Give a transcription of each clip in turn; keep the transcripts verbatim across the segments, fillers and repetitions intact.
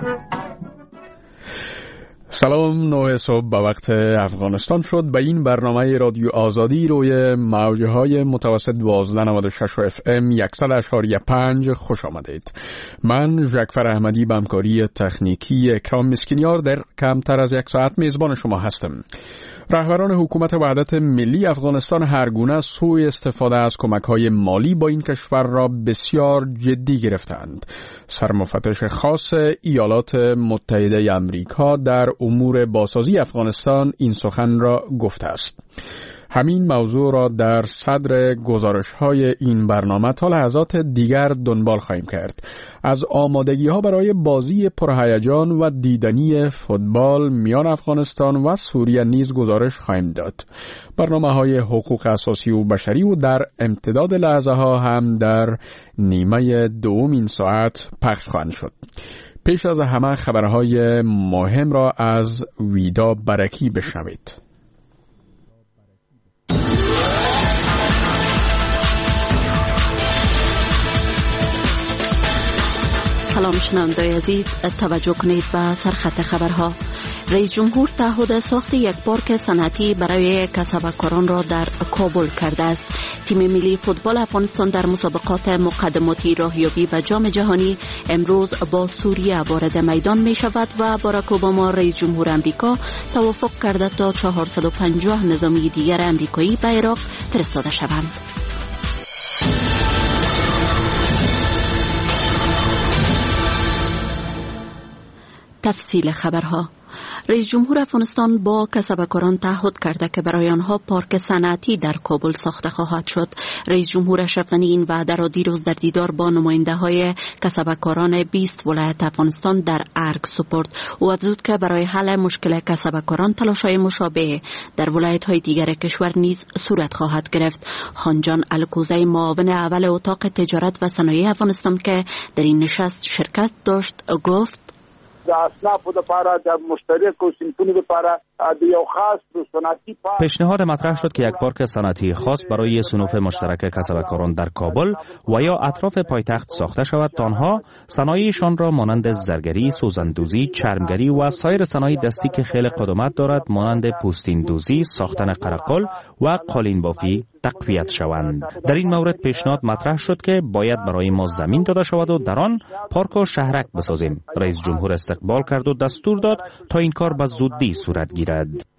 سلام، نه صبح به وقت افغانستان شد. به این برنامه رادیو آزادی روی موجه های متوسط دوازده نود و شش اف ام صد و اشاری پنج خوش آمدید. من جعفر احمدی به همکاری تکنیکی اکرام مسکینیار در کمتر از یک ساعت میزبان شما هستم. رهبران حکومت وحدت ملی افغانستان هر گونه سوء استفاده از کمک‌های مالی با این کشور را بسیار جدی گرفتند. سرمفتش خاص ایالات متحده آمریکا در امور بازسازی افغانستان این سخن را گفته است. همین موضوع را در صدر گزارش‌های این برنامه تا لحظات دیگر دنبال خواهیم کرد. از آمادگی‌ها برای بازی پرهیجان و دیدنی فوتبال میان افغانستان و سوریه نیز گزارش خواهیم داد. برنامه‌های حقوق اساسی و بشری و در امتداد لحظه‌ها هم در نیمه دوم این ساعت پخش خواهند شد. پیش از همه خبرهای مهم را از ویدا برکی بشنوید. سلام شنوندگان عزیز، توجه کنید به سرخط خبرها. رئیس جمهور تعهد ساخت یک پارک صنعتی برای کسبکاران را در کابل کرده است. تیم ملی فوتبال افغانستان در مسابقات مقدماتی راهیابی به جام جهانی امروز با سوریه وارد میدان می شود و باراک اوباما رئیس جمهور امریکا توافق کرده تا چهارصد و پنجاه نظامی دیگر امریکایی به عراق فرستاده شوند. تفصیل خبرها. رئیس جمهور افغانستان با کسبکاران تعهد کرده که برای آنها پارک صنعتی در کابل ساخته خواهد شد. رئیس جمهور اشرف غنی این وعده را دیروز در دیدار با نماینده های کسبکاران بیست ولایت افغانستان در ارگ سپرد. او افزود که برای حل مشکل کسبکاران تلاش‌های مشابه در ولایت های دیگر کشور نیز صورت خواهد گرفت. خانجان الکوزی، معاون اول اتاق تجارت و صنایع افغانستان که در این نشست شرکت داشت، گفت د اصنافو لپاره د مشترک و صنفونو لپاره د یو خاص صنعتی پارک پیشنهاد مطرح شد که یک پارک صنعتی خاص برای صنوف مشترک کسبکاران در کابل و یا اطراف پایتخت ساخته شود تا آنها صنایعشان را مانند زرگری، سوزندوزی، چرمگری و سایر صنایع دستی که خیلی قدمت دارد مانند پوستین دوزی، ساختن قرقل و قالین بافی تقویت شوند. در این مورد پیشنهاد مطرح شد که باید برای ما زمین داده شود و در آن پارک و شهرک بسازیم. رئیس جمهور استقبال کرد و دستور داد تا این کار به زودی صورت گیرد.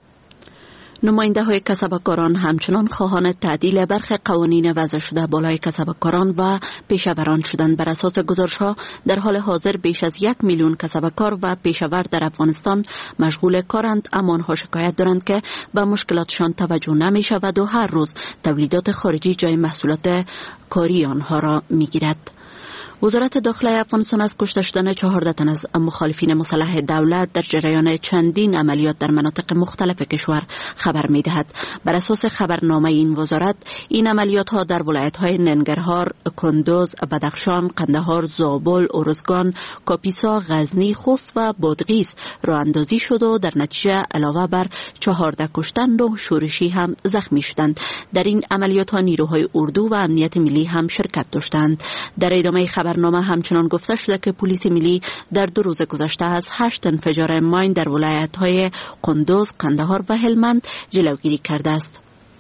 نماینده های کسبکاران همچنان خواهان تعدیل برخی قوانین وضع شده بالای کسبکاران و پیشوران شدند. بر اساس گزارش ها در حال حاضر بیش از یک میلیون کسبکار و پیشور در افغانستان مشغول کارند، اما آنها شکایت دارند که به مشکلاتشان توجه نمی شود و هر روز تولیدات خارجی جای محصولات کاری آنها را می گیرد. وزارت داخله افغانستان از کشته شدن چهارده تن از مخالفین مسلح دولت در جریان چندین عملیات در مناطق مختلف کشور خبر می دهد. بر اساس خبرنامه این وزارت، این عملیات ها در ولایت های ننگرهار، کندوز، بدخشان، قندهار، زابل، ارزگان، کاپیسا، غزنی، خوست و بادغیس راه اندازی شد و در نتیجه علاوه بر چهارده کشتن و شورشی هم زخمی شدند. در این عملیات ها نیروهای اردو و امنیت ملی هم شرکت داشتند. در ادامه خبر نامه همچنان گفته شده که پلیس ملی در دو روز گذشته از هشت انفجار ماین در ولایت‌های قندوز، قندهار و هلمند جلوگیری کرده است.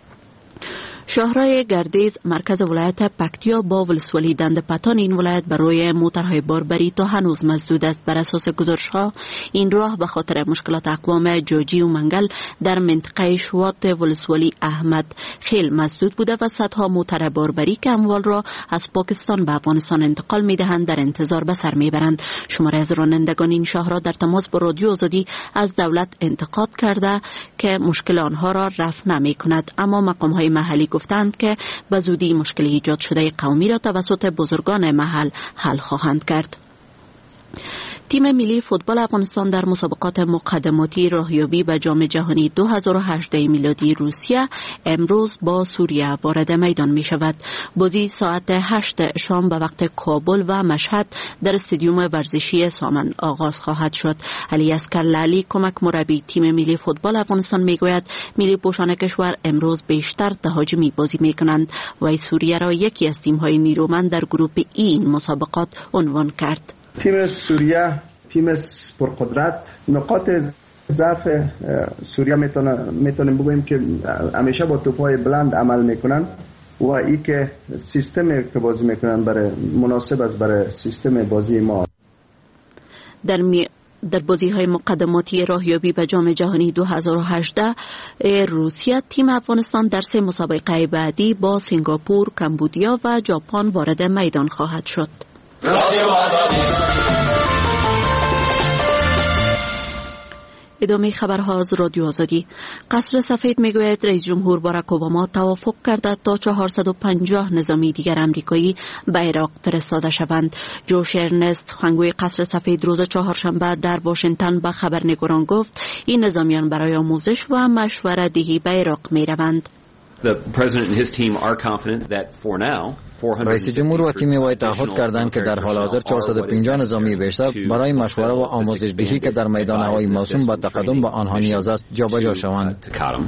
شهرهای گردیز مرکز ولایت پکتیا با ولسوالی دنده پتان این ولایت برای موترهای باربری تا هنوز مسدود است. بر اساس گزارش‌ها این راه به خاطر مشکلات اقوام جوجی و منگل در منطقه شوات ولسوالی احمد خیل مسدود بوده و صدها موتر باربری که اموال را از پاکستان به افغانستان انتقال می‌دهند در انتظار به سر می‌برند. شماره از رانندگان این شهرها در تماس با رادیو آزادی از دولت انتقاد کرده که مشکل آنها را رفع نمی‌کند، اما مقام‌های محلی گفتند که به زودی مشکل ایجاد شده قومی را توسط بزرگان محل حل خواهند کرد. تیم ملی فوتبال افغانستان در مسابقات مقدماتی راهیابی به جام جهانی دو هزار و هجده میلادی روسیه امروز با سوریه وارد میدان می شود. بازی ساعت هشت شام به وقت کابل و مشهد در استادیوم ورزشی سامن آغاز خواهد شد. علی اصغر لالی کمک مربی تیم ملی فوتبال افغانستان می گوید ملی پوشان کشور امروز بیشتر تهاجمی بازی می کنند و سوریه را یکی از تیم های نیرومند در گروه ای این مسابقات عنوان کرد. تیم سوریه تیم پرقدرت. نقاط ضعف سوریه میتونه میتونیم بگوییم که همیشه با توپ‌های بلند عمل میکنن و این که سیستمی که بازی میکنن برای مناسب است برای سیستم بازی ما. در می... در بازی‌های مقدماتی راهیابی به جام جهانی دو هزار و هجده روسیه، تیم افغانستان در سه مسابقه بعدی با سنگاپور، کمبودیا و ژاپن وارد میدان خواهد شد. ادامه خبرها از رادیو آزادی. قصر سفید میگوید رئیس جمهور باراک اوباما توافق کرده تا چهارصد و پنجاه نظامی دیگر امریکایی به عراق فرستاده شوند. جوش ارنست، سخنگوی قصر سفید، روز چهارشنبه در واشنگتن به خبرنگاران گفت این نظامیان برای آموزش و مشوره دهی به عراق می روند. رئیس جمهور و تیم وی تعهد کردند که در حال حاضر چهارصد و پنجاه نظامی بیشتر برای مشوره و آموزش دهی که در میدان هوایی موسوم به تقدم به آنها نیاز است جابجا شوند.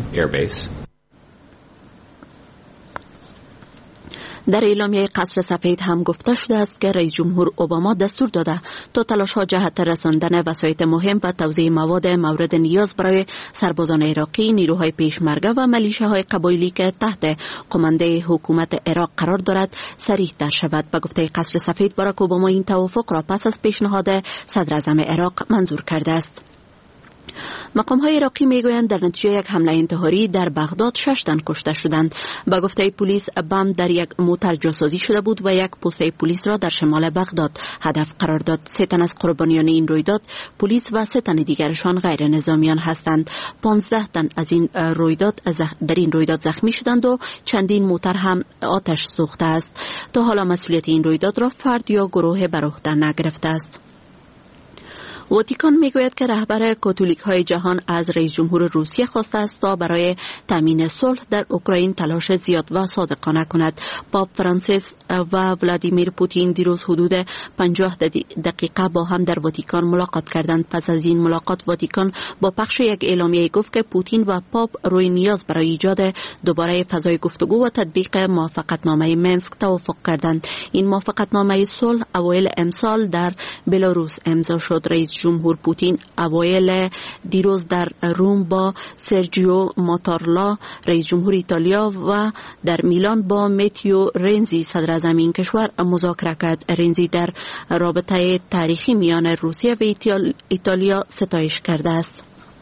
در اعلامیه قصر سفید هم گفته شده است که رئیس جمهور اوباما دستور داده تا تلاش‌ها جهت رساندن وسایط مهم و توزیع مواد مورد نیاز برای سربازان عراقی، نیروهای پیشمرگه و ملیشه‌های قبایلی که تحت قمانده حکومت عراق قرار دارد صریح تر شود. به گفته قصر سفید، باراک اوباما این توافق را پس از پیشنهاد صدر اعظم عراق منظور کرده است. مقام‌های عراقی میگویند در نتیجه یک حمله انتحاری در بغداد شش تن کشته شدند. به گفته پلیس، بم در یک موتر جاسازی شده بود و یک پست پلیس را در شمال بغداد هدف قرار داد. سه تن از قربانیان این رویداد پلیس و سه تن دیگرشان غیر نظامیان هستند. پانزده تن از این رویداد در این رویداد زخمی شدند و چندین موتر هم آتش سوخته است. تا حالا مسئولیت این رویداد را فرد یا گروه بر عهده نگرفته است. واتیکان میگوید که رهبر کاتولیک های جهان از رئیس جمهور روسیه خواسته است تا برای تامین صلح در اوکراین تلاش زیاد و صادقانه کند. پاپ فرانسیس و ولادیمیر پوتین دیروز حدود پنجاه دقیقه با هم در واتیکان ملاقات کردند. پس از این ملاقات واتیکان با پخش یک اعلامیه گفت که پوتین و پاپ روی نیاز برای ایجاد دوباره فضای گفتگو و تطبیق موافقتنامه منسک توافق کردند. این موافقتنامه صلح اوایل امسال در بلاروس امضا شد. رئیس جمهور پوتین اوایل دیروز در روم با سرجیو ماتارلا رئیس جمهور ایتالیا و در میلان با متیو رنزی صدر اعظم این کشور مذاکره کرد. رنزی در رابطه تاریخی میان روسیه و ایتالیا ستایش کرده است.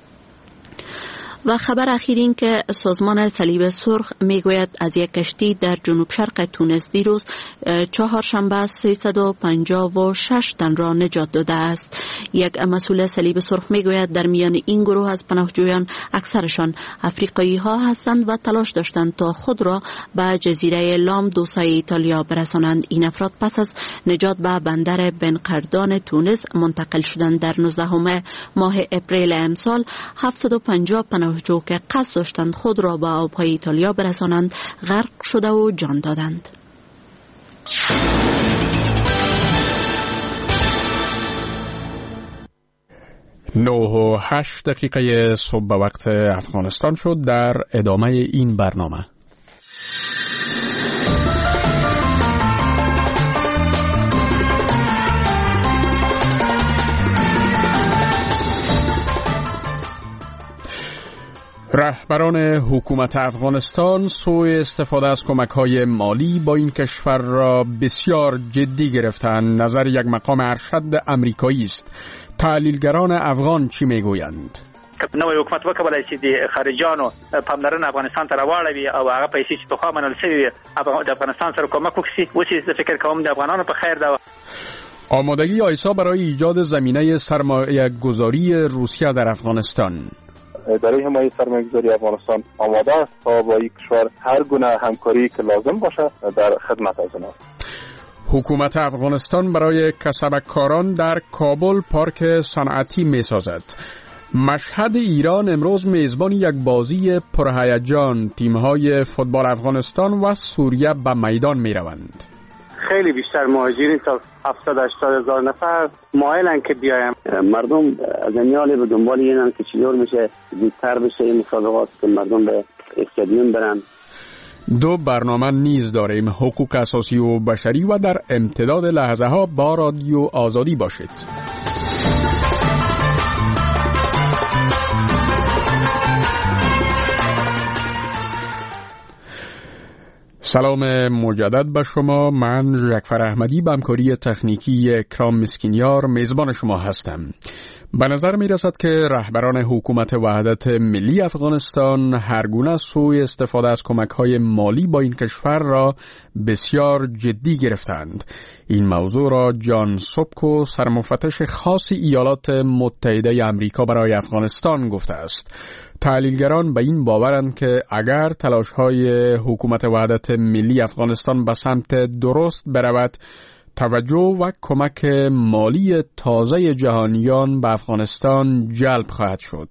و خبر اخیر این که سازمان صلیب سرخ میگوید از یک کشتی در جنوب شرق تونس دیروز چهارشنبه سیصد و پنجاه و شش تن را نجات داده است. یک مسئول صلیب سرخ میگوید در میان این گروه از پناهجویان اکثرشان افریقایی ها هستند و تلاش داشتند تا خود را به جزیره لامدوسای ایتالیا برسانند. این افراد پس از نجات به بندر بنقردان تونس منتقل شدند. در نوزدهم ماه اپریل امسال هفتصد و پنجاه پناهجو که قصد داشتند خود را به آبهای ایتالیا برسانند غرق شده و جان دادند. نه و هشت دقیقه صبح به وقت افغانستان شد. در ادامه این برنامه رهبران حکومت افغانستان سوء استفاده از کمک‌های مالی با این کشور را بسیار جدی گرفتند. نظر یک مقام ارشد امریکایی است. تحلیلگران افغان چی میگویند؟ نوې حکومت وکولای شي د خارجانو پاملرنه افغانستان ته راوړوي او هغه پیسې چې پخوا منل شوي د افغانستان سره کومک وکړي. اوس زه فکر کوم د افغانانو په خیر ده. آمادگی آیسا برای ایجاد زمینه سرمایه گذاری روسیه در افغانستان. برای حمایت سرمایه‌گذاری افغانستان آماده است تا با این کشور هر گونه همکاری که لازم باشه در خدمت از آن است. حکومت افغانستان برای کسبکاران در کابل پارک صنعتی می‌سازد. مشهد ایران امروز میزبان یک بازی پرهیجان. تیم‌های فوتبال افغانستان و سوریه به میدان می‌روند. خیلی بیشتر مهاجرین تا هفتاد هشتاد هزار نفر مایلن که بیایم. مردم از امیالی به دنبال اینن که چطور میشه زودتر بشه این مسابقات که مردم به استادیوم برن. دو برنامه نیز داریم، حقوق اساسی و بشری و در امتداد لحظه ها با رادیو آزادی باشید. سلام مجدد به شما. من جعفر احمدی به همکاری تکنیکی اکرام مسکینیار میزبان شما هستم. به نظر می رسد که رهبران حکومت وحدت ملی افغانستان هرگونه سوء استفاده از کمک‌های مالی با این کشور را بسیار جدی گرفتند. این موضوع را جان سوبکو، سرمفتش خاص ایالات متحده آمریکا برای افغانستان گفته است. تحلیلگران به این باورند که اگر تلاش‌های حکومت وحدت ملی افغانستان به سمت درست برود، توجه و کمک مالی تازه جهانیان به افغانستان جلب خواهد شد.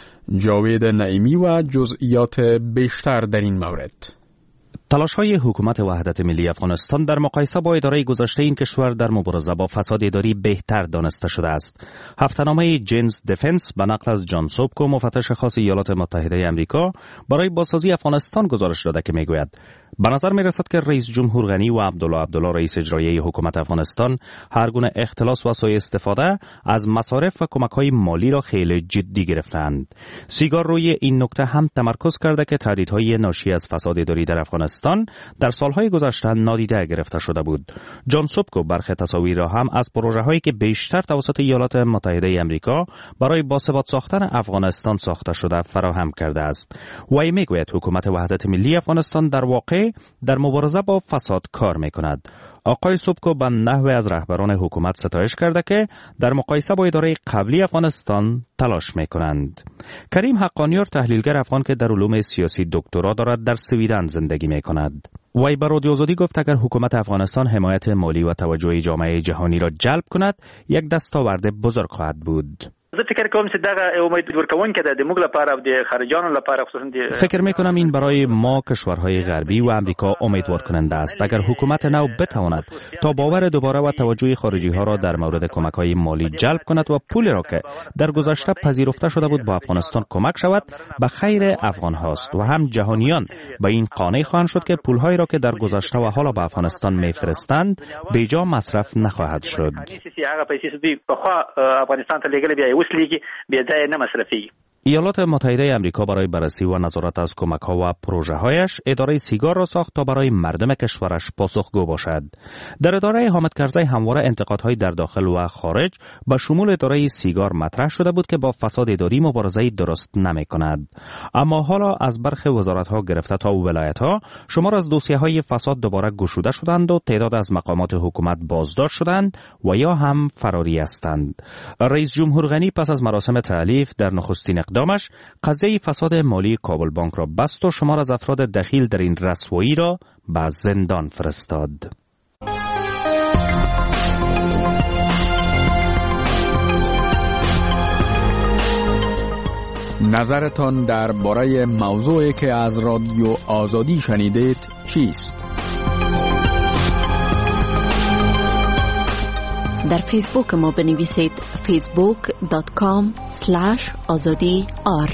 جاوید نعیمی و جزئیات بیشتر در این مورد. تلاش‌های حکومت وحدت ملی افغانستان در مقایسه با اداره گذشته این کشور در مبارزه با فساد اداری بهتر دانسته شده است. هفته‌نامه جینز دفنس به نقل از جان سوبکو، مفتش خاص ایالات متحده آمریکا، برای بازسازی افغانستان گزارش داده که میگوید به نظر می رسد که رئیس جمهور غنی و عبدالله عبدالله رئیس اجرایی حکومت افغانستان هر گونه اختلاس و سوء استفاده از مصارف و کمک‌های مالی را خیلی جدی گرفتند. سیگار روی این نکته هم تمرکز کرده که تهدیدهای ناشی از فساد اداری در افغانستان در سالهای گذشته نادیده گرفته شده بود. جان سوبکو برخی تصاویر را هم از پروژه‌هایی که بیشتر توسط ایالات متحده آمریکا برای باثبات ساختن افغانستان ساخته شده فراهم کرده است. و میگوید حکومت وحدت ملی افغانستان در واقع در مبارزه با فساد کار می کند. آقای سوبکو به نحو از رهبران حکومت ستایش کرده که در مقایسه با اداره قبلی افغانستان تلاش می کنند. کریم حقانیار، تحلیلگر افغان که در علوم سیاسی دکترا دارد، در سویدن زندگی می کند. وی به رادیو آزادی گفت اگر حکومت افغانستان حمایت مالی و توجه جامعه جهانی را جلب کند، یک دستاورد بزرگ خواهد بود. زه فکر کوم چې دغه امید ورکوونکې ده د موږ لپاره او د خارجانو لپاره خصوصا د فکر میکنم این برای ما کشورهای غربی و امریکا امیدوار کننده است. اگر حکومت نو بتواند تا باور دوباره و توجه خارجی ها را در مورد کمک های مالی جلب کند و پولی را که در گذشته پذیرفته شده بود با افغانستان کمک شود، به خیر افغان هاست و هم جهانیان به این قانع خواهند شد که پول هایی را که در گذشته و حالا به افغانستان میفرستند بیجا مصرف نخواهد شد. ایالات متحده آمریکا برای بررسی و نظارت از کمک‌ها و پروژه‌هایش اداره سیگار را ساخت تا برای مردم کشورش پاسخگو باشد. در اداره حامد کرزی همواره انتقادهای در داخل و خارج به شمول اداره سیگار مطرح شده بود که با فساد اداری مبارزه درست نمی‌کند. اما حالا از برخی وزارت‌ها گرفته تا ولایت‌ها شمار از دوسیه‌های فساد دوباره گشوده شدند و تعداد از مقامات حکومت بازداشت شدند و یا هم فراری هستند. رئیس جمهور غنی پس از مراسم تألیف در نخستین اقدامش قضیه فساد مالی کابل بانک را بست و شمار از افراد دخیل در این رسوایی را به زندان فرستاد. نظرتان درباره موضوعی که از رادیو آزادی شنیدید چیست؟ در فیسبوک ما بنویسید فیسبوک دات کام اسلش آزادی آر.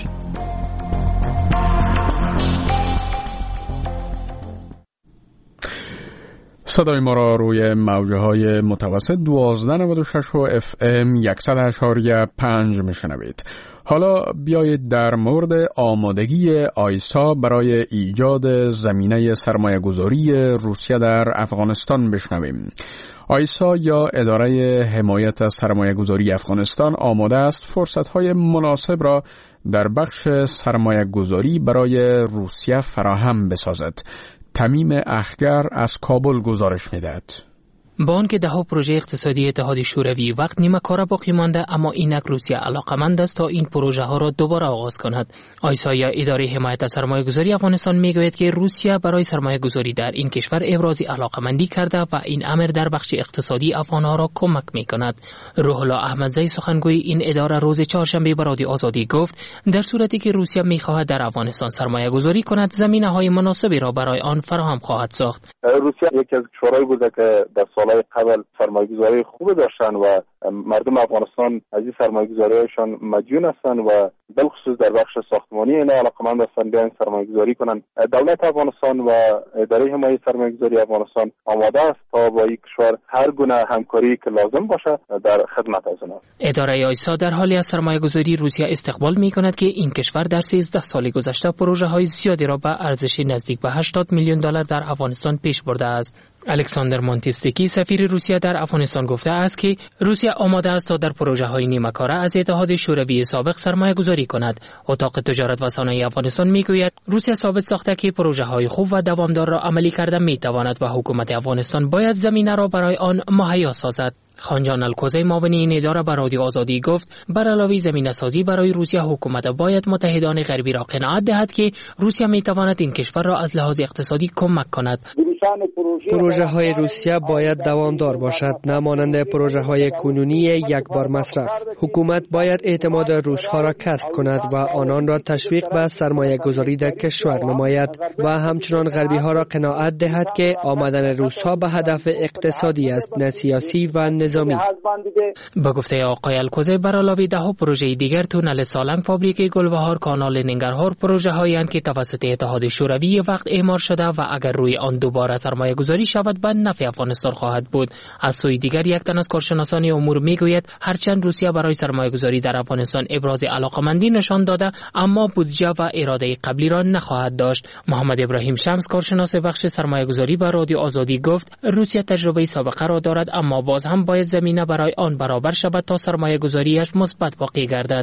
صدای ما را روی موجه های متوسط دوازده نود و شش و اف ام صد اشاریه پنج میشنوید. حالا بیایید در مورد آمادگی آیسا برای ایجاد زمینه سرمایه گذاری روسیه در افغانستان بشنویم. آیسا یا اداره حمایت از سرمایه گذاری افغانستان آماده است فرصت‌های مناسب را در بخش سرمایه گذاری برای روسیه فراهم بسازد. تمیم اخگر از کابل گزارش می‌دهد. با آنکه ده‌ها پروژه اقتصادی اتحاد شوروی وقت نیمه کاره باقی مانده، اما اینک روسیه علاقمند است تا این پروژه ها را دوباره آغاز کند. آیسا یا اداره حمایت از سرمایه گذاری افغانستان میگوید که روسیه برای سرمایه گذاری در این کشور ابراز علاقمندی کرده و این امر در بخش اقتصادی افغان ها را کمک می کند. روح الله احمدزی سخنگوی این اداره روز چهارشنبه به رادیو آزادی گفت در صورتی که روسیه میخواهد در افغانستان سرمایه گذاری کند، زمینه های مناسبی را برای آن فراهم خواهد ساخت. روسیه یکی از کشورهایی بوده که در سالهای قبل سرمایه‌گذاری خوب داشتن و مردم افغانستان از این سرمایه‌گذاری‌هایشان مدیون هستند و بالخصوص در بخش ساختمانی اینا علاقمند هستند بیان سرمایه‌گذاری کنند. دولت افغانستان و اداره حمایت سرمایه‌گذاری افغانستان آماده است تا با این کشور هر گونه همکاری که لازم باشه در خدمت از آنها. اداره آیسا در حالی از سرمایه‌گذاری روسیه استقبال می‌کند که این کشور در سیزده سال گذشته پروژه‌های زیادی را به ارزش نزدیک به هشتاد میلیون دلار در افغانستان پیش برده است. الکساندر مانتیستکی سفیر روسیه در افغانستان گفته است که روسیه آماده است تا در پروژه‌های نیمه‌کاره از اتحاد شوروی سابق سرمایه‌گذاری کند. اتاق تجارت و صنایع افغانستان میگوید روسیه ثابت ساخته که پروژه‌های خوب و دوامدار را عملی کرده می‌تواند و حکومت افغانستان باید زمینه را برای آن مهیا سازد. خانجان الکوزی معاون این اداره به رادیو آزادی گفت بر علاوه زمینه سازی برای روسیه حکومت باید متحدان غربی را قناعت دهد که روسیه می‌تواند این کشور را از لحاظ اقتصادی کمک کند. پروژه های روسیه باید دوامدار باشد، نه مانند پروژه های کنونی یک بار مصرف. حکومت باید اعتماد روس‌ها را کسب کند و آنان را تشویق به سرمایه گذاری در کشور نماید و همچنان غربی ها را قناعت دهد که آمدن روس‌ها به هدف اقتصادی است، نه سیاسی و نظامی. با گفته آقای الکوزی بر علاوه ده پروژه دیگر تونل سالنگ، فابریک گلبهار، کانال ننگرهار پروژه هایی که توسط اتحاد شوروی وقت اعمار شده و اگر روی آن دوباره سرمایه گذاری شود به نفع افغانستان خواهد بود. از سوی دیگر یک تن از کارشناسان امور میگوید هرچند روسیه برای سرمایه گذاری در افغانستان ابراز علاقمندی نشان داده اما بودجه و اراده قبلی را نخواهد داشت. محمد ابراهیم شمس کارشناس بخش سرمایه گذاری به رادیو آزادی گفت روسیه تجربه سابقه را دارد اما باز هم باید زمینه برای آن برابر شود تا سرمایه گذاریش مثبت واقع گردد.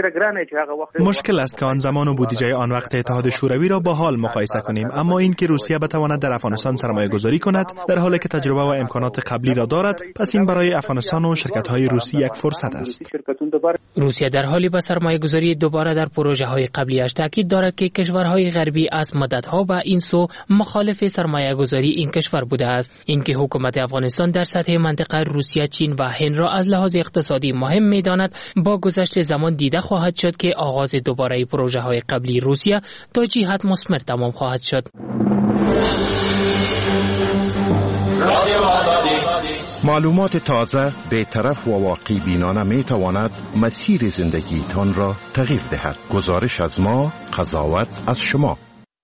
مشکل است که آن زمان و بودجه آن وقت اتحاد شوروی را با حال مقایسه کنیم، اما این که روسیه بتواند در افغانستان سرمایه گذاری کند در حالی که تجربه و امکانات قبلی را دارد، پس این برای افغانستان و شرکت‌های روسی یک فرصت است. روسیه در حالی به سرمایه گذاری دوباره در پروژه های قبلیش تاکید دارد که کشورهای غربی از مدتها و این سو مخالف سرمایه گذاری این کشور بوده است. اینکه حکومت افغانستان در سطح منطقه روسیه، چین و هند را از لحاظ اقتصادی مهم می‌داند، با گذشت زمان دیده خواهد شد که آغاز دوباره پروژه های قبلی روسیه تا جهت مثمر تمام خواهد شد. معلومات تازه، بی‌طرف و واقعی بینانه می تواند مسیر زندگیتان را تغییر دهد. گزارش از ما، قضاوت از شما.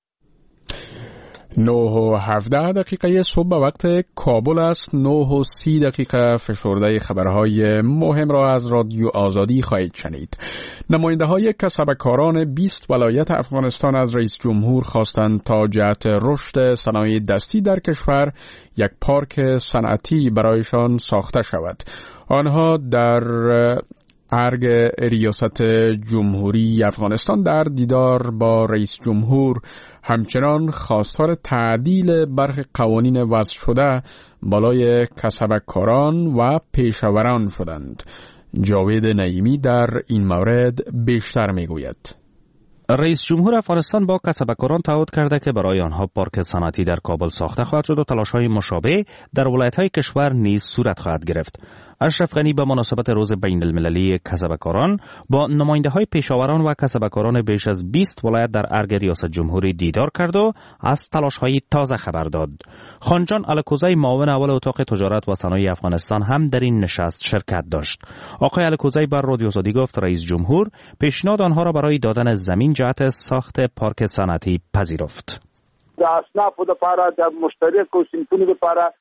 نه و هفده دقیقه صبح وقت کابل است. نه و سی دقیقه فشرده خبرهای مهم را از رادیو آزادی خواهید شنید. نماینده های کسبکاران بیست ولایت افغانستان از رئیس جمهور خواستند تا جهت رشد صنایع دستی در کشور یک پارک صنعتی برایشان ساخته شود. آنها در ارگ ریاست جمهوری افغانستان در دیدار با رئیس جمهور همچنان خواستار تعدیل برخی قوانین وضع شده بالای کسبکاران و پیشاوران شدند. جاوید نعیمی در این مورد بیشتر میگوید. رئیس جمهور افغانستان با کسبکاران تعهد کرده که برای آنها پارک صنعتی در کابل ساخته خواهد شد و تلاش‌های مشابه در ولایت‌های کشور نیز صورت خواهد گرفت. اشرف غنی به مناسبت روز بین المللی کسبکاران با نماینده‌های پیشاوران و کسبکاران بیش از بیست ولایت در ارگ ریاست جمهوری دیدار کرد و از تلاش‌های تازه خبر داد. خانجان الکوزی معاون اول اتاق تجارت و صنایع افغانستان هم در این نشست شرکت داشت. آقای الکوزی بر رادیو آزادی گفت رئیس جمهور پیشنهاد آنها را برای دادن زمین جهت ساخت پارک صنعتی پذیرفت. د اصناف لپاره د مشترک او صنفونو لپاره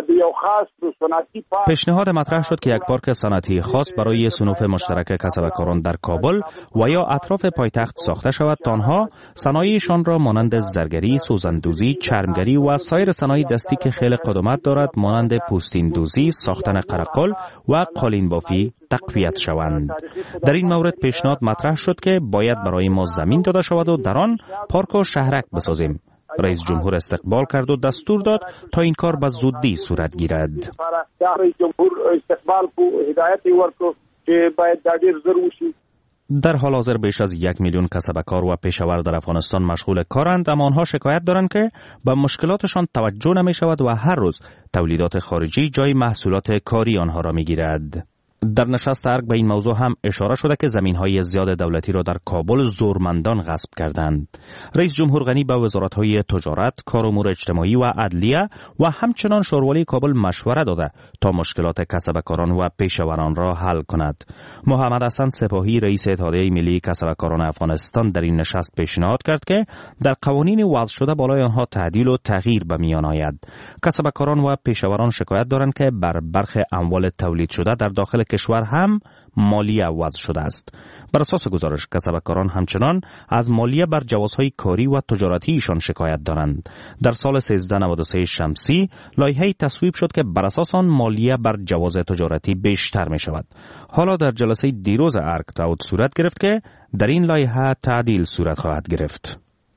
پیشنهاد مطرح شد که یک پارک صنعتی خاص برای صنوف مشترک کسبکاران در کابل و یا اطراف پایتخت ساخته شود تا آنها صنایعشان را مانند زرگری، سوزندوزی، چرمگری و سایر صنایع دستی که خیلی قدمت دارد مانند پوستین دوزی، ساختن قرقل و قالین بافی تقویت شوند. در این مورد پیشنهاد مطرح شد که باید برای ما زمین داده شود و در آن پارک و شهرک بسازیم. رئیس جمهور استقبال کرد و دستور داد تا این کار به زودی صورت گیرد. رئیس جمهور استقبال کو هدایت ورکړو چې باید د ډیر زر وشي. در حال حاضر بیش از یک میلیون کسبکار و پیشاور در افغانستان مشغول کارند، اما آنها شکایت دارند که به مشکلاتشان توجه نمی شود و هر روز تولیدات خارجی جای محصولات کاری آنها را می گیرد. در نشست ارگ به این موضوع هم اشاره شده که زمین‌های زیاد دولتی را در کابل زورمندان غصب کردند. رئیس جمهور غنی به وزارت‌های تجارت، کار امور اجتماعی و عدلیه و همچنان شوروالی کابل مشوره داده تا مشکلات کسبکاران و پیشوران را حل کند. محمد حسن سپاهی رئیس اتحادیه ملی کسبکاران افغانستان در این نشست پیشنهاد کرد که در قوانین وضع شده بالای آنها تعدیل و تغییر به میان آید. کسبکاران و پیشوران شکایت دارند که بر برخی اموال تولید شده در داخل کشور هم مالیه وضع شده است. بر اساس گزارش کسبکاران همچنان از مالیه بر جوازهای کاری و تجارتی ایشان شکایت دارند. در سال سیزده نود و سه شمسی لایحه‌ای تصویب شد که بر اساس آن مالیه بر جواز تجارتی بیشتر می شود. حالا در جلسه دیروز ارگ تعهد صورت گرفت که در این لایحه تعدیل صورت خواهد گرفت.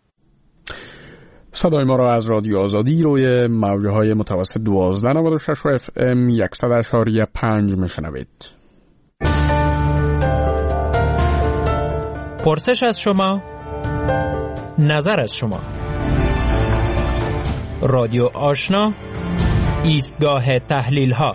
صدای ما را از رادیو آزادی روی موجه های متوسط دوازده نود و شش و اف ام صد اشاری پنج میشنوید. پرسش از شما، نظر از شما. رادیو آشنا، ایستگاه تحلیل ها.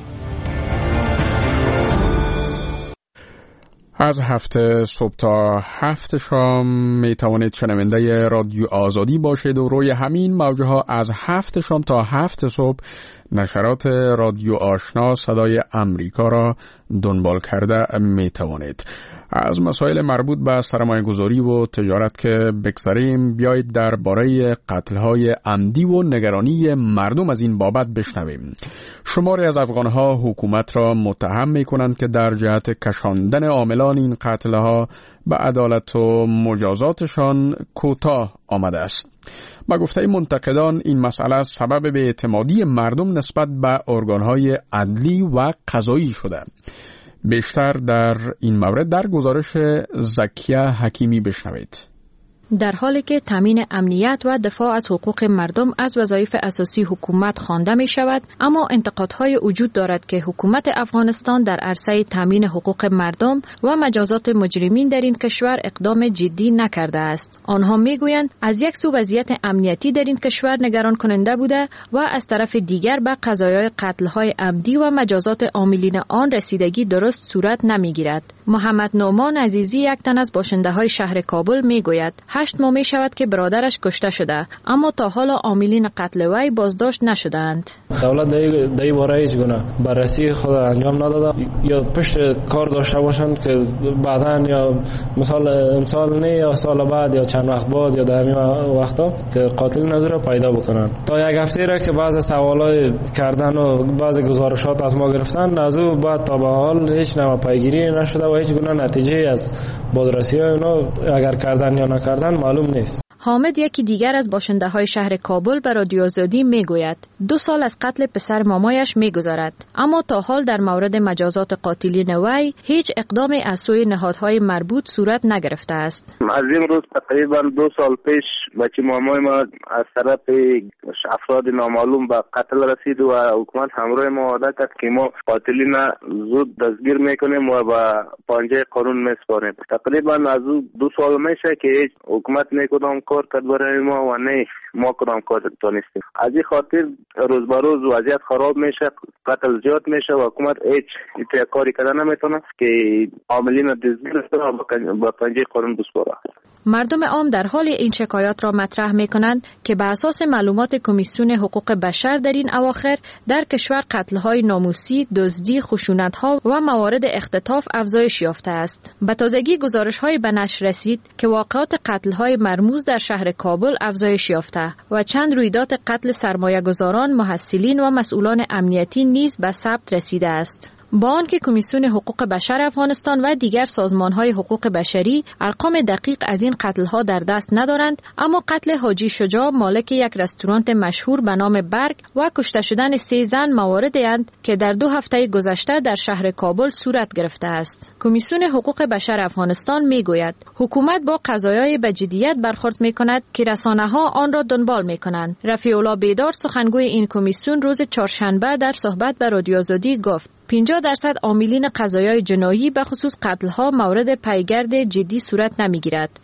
از هفته صبح تا هفت شام می توانید شنونده رادیو آزادی باشید و روی همین موجه ها از هفت شام تا هفت صبح نشرات رادیو آشنا صدای امریکا را دنبال کرده می توانید. از مسائل مربوط به سرمایه گذاری و تجارت که بگذاریم، بیایید در باره قتل‌های عمدی و نگرانی مردم از این بابت بشنویم. شماری از افغان‌ها حکومت را متهم می‌کنند که در جهت کشاندن عاملان این قتل‌ها به عدالت و مجازاتشان کوتاه آمده است. با گفته منتقدان این مسئله سبب به اعتمادی مردم نسبت به ارگان‌های عدلی و قضایی شده. بیشتر در این مورد در گزارش زکیه حکیمی بشنوید. در حالی که تامین امنیت و دفاع از حقوق مردم از وظایف اساسی حکومت خوانده می شود، اما انتقادهای وجود دارد که حکومت افغانستان در عرصه تامین حقوق مردم و مجازات مجرمین در این کشور اقدام جدی نکرده است. آنها می گویند از یک سو وضعیت امنیتی در این کشور نگران کننده بوده و از طرف دیگر به قضایای قتل‌های عمدی و مجازات عاملین آن رسیدگی درست صورت نمی گیرد. محمد نعمان عزیزی، یک تن از باشنده‌های شهر کابل، می گوید هشت ماه می شود که برادرش کشته شده، اما تا حالا عاملین قتل وی بازداشت نشدند. دولت در این باره هیچ گونه بررسی خود انجام نداده، یا پشت کار داشته باشند که بعداً یا مثال امسال نه یا سال بعد یا چند وقت بعد یا در این وقتا که قاتلین از را پیدا بکنن. تا یک هفته را که بعض سوالای کردن و بعض گزارشات از ما گرفتن، از او بعد تا به حال هیچ نوع پیگیری نشده و هیچ گونه نتیجه از بازرسی های اونا اگر کردن یا نکردن معلوم نیست. حامد، یکی دیگر از باشنده های شهر کابل، به رادیو آزادی می گوید دو سال از قتل پسر مامایش می گذرد، اما تا حال در مورد مجازات قاتلین وی هیچ اقدام از سوی نهادهای مربوط صورت نگرفته است. از این روز تقریبا دو سال پیش بچه مامای ما از طرف افراد نامعلوم به قتل رسید و حکومت همراه ما وعده کرد که ما قاتلین زود دستگیر میکنیم و به پنجه قانون میسپاریم. تقریبا از دو سال میشه که هیچ حکومت نکدام کار کرد برای ما و نه ما کدام کار دانستیم. از این خاطر روز به روز وضعیت خراب میشه، قتل زیاد میشه و حکومت هیچ کاری کردن نمیتونه که عاملین دستگیر کنه و با پنجه قانون بسپاره. مردم عام در حال این شکایات را مطرح میکنند که به اساس معلومات کمیسیون حقوق بشر در این اواخر در کشور قتل‌های ناموسی، دزدی، خشونت‌ها و موارد اختطاف افزایش یافته است. به تازگی گزارش‌های به نشر رسید که واقعات قتل‌های مرموز در شهر کابل افزایش یافته و چند رویداد قتل سرمایه‌گذاران، محصلین و مسئولان امنیتی نیز به ثبت رسیده است. با آنکه کمیسیون حقوق بشر افغانستان و دیگر سازمان‌های حقوق بشری ارقام دقیق از این قتل‌ها در دست ندارند، اما قتل حاجی شجاع مالک یک رستوران مشهور به نام برگ و کشته شدن سه زن مواردی اند که در دو هفته گذشته در شهر کابل صورت گرفته است. کمیسیون حقوق بشر افغانستان میگوید حکومت با قضایای به جدیت برخورد می‌کند که رسانه‌ها آن را دنبال می‌کنند. رفیع الله بیدار، سخنگوی این کمیسیون، روز چهارشنبه در صحبت به رادیو آزادی گفت پنجاه درصد عاملین قضایای جنایی به خصوص قتل‌ها مورد پیگرد جدی صورت نمی‌گیرد.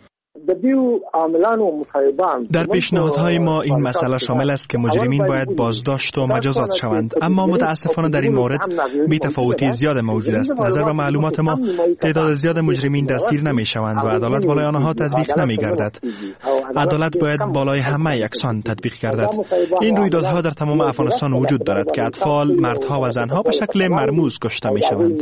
در پیشنهادهای ما این مسئله شامل است که مجرمین باید بازداشت و مجازات شوند، اما متاسفانه در این مورد بی‌تفاوتی زیاد موجود است. نظر به معلومات ما تعداد زیاد مجرمین دستگیر نمی شوند و عدالت بالای آنها تطبیق نمی گردد. عدالت باید بالای همه یکسان تطبیق گردد. این رویدادها در تمام افغانستان وجود دارد که اطفال، مردها و زنها به شکل مرموز کشته می شوند.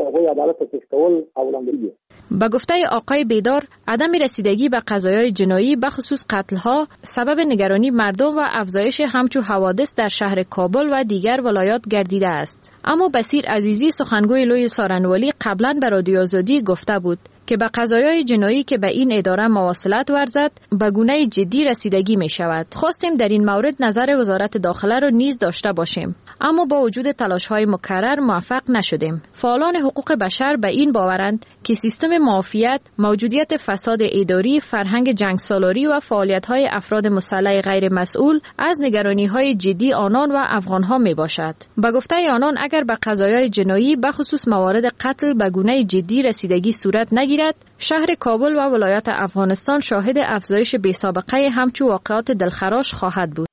با گفته آقای بیدار، عدم رسیدگی به قضایای جنایی به خصوص قتل‌ها سبب نگرانی مردم و افزایش همچو حوادث در شهر کابل و دیگر ولایات گردیده است. اما بصیر عزیزی سخنگوی لوی سارنوالی قبلا به رادیو آزادی گفته بود که به قضایای جنایی که به این اداره مواصلت ورزد به گونه جدی رسیدگی می شود. خواستیم در این مورد نظر وزارت داخله را نیز داشته باشیم، اما با وجود تلاش‌های مکرر موفق نشدیم. فعالان حقوق بشر به این باورند که سیستم معافیت، موجودیت فساد اداری، فرهنگ جنگ سالاری و فعالیت‌های افراد مسلح غیر مسئول از نگرانی‌های جدی آنان و افغان‌ها می باشد. به گفته آنان اگر به قضایای جنایی به خصوص موارد قتل به گونه جدی رسیدگی صورت نگیرد، شهر کابل و ولایت افغانستان شاهد افزایش بی‌سابقه همچو واقعات دلخراش خواهد بود.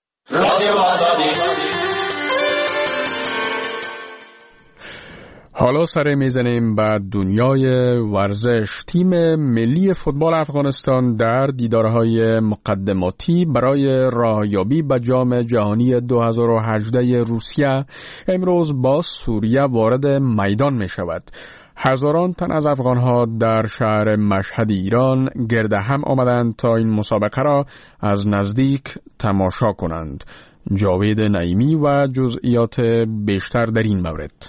حالا سر میزنیم به دنیای ورزش. تیم ملی فوتبال افغانستان در دیدارهای مقدماتی برای راهیابی به جام جهانی دو هزار و هجده روسیه امروز با سوریه وارد میدان می شود. هزاران تن از افغانها در شهر مشهد ایران گرد هم آمدند تا این مسابقه را از نزدیک تماشا کنند. جاوید نعیمی و جزئیات بیشتر در این مورد.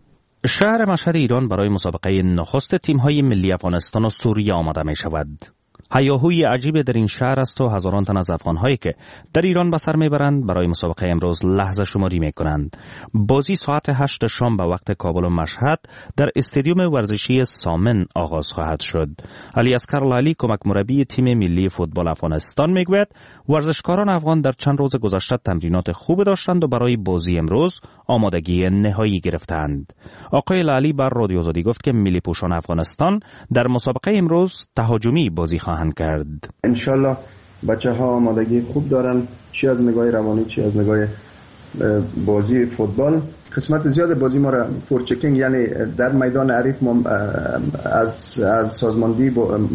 شهر مشهد ایران برای مسابقه نخست تیم‌های ملی افغانستان و سوریه آماده می شود. هیاهوی عجیب در این شهر است و هزاران تن از افغان‌هایی که در ایران به سر میبرند برای مسابقه امروز لحظه شماری میکنند. بازی ساعت هشت شام به وقت کابل و مشهد در استادیوم ورزشی سامن آغاز خواهد شد. علی اصغر لالی کمک مربی تیم ملی فوتبال افغانستان میگوید ورزشکاران افغان در چند روز گذشته تمرینات خوب داشتند و برای بازی امروز آمادگی نهایی گرفتند. آقای لالی بر رادیو آزادی گفت که ملی پوشان افغانستان در مسابقه امروز تهاجمی بازی خواهند کرد. انشالله بچه ها آمادگی خوب دارن، چی از نگاه روانی چی از نگاه بازی فوتبال. قسمت زیاد بازی ما را فورچکینگ یعنی در میدان حریف ما از از سازماندهی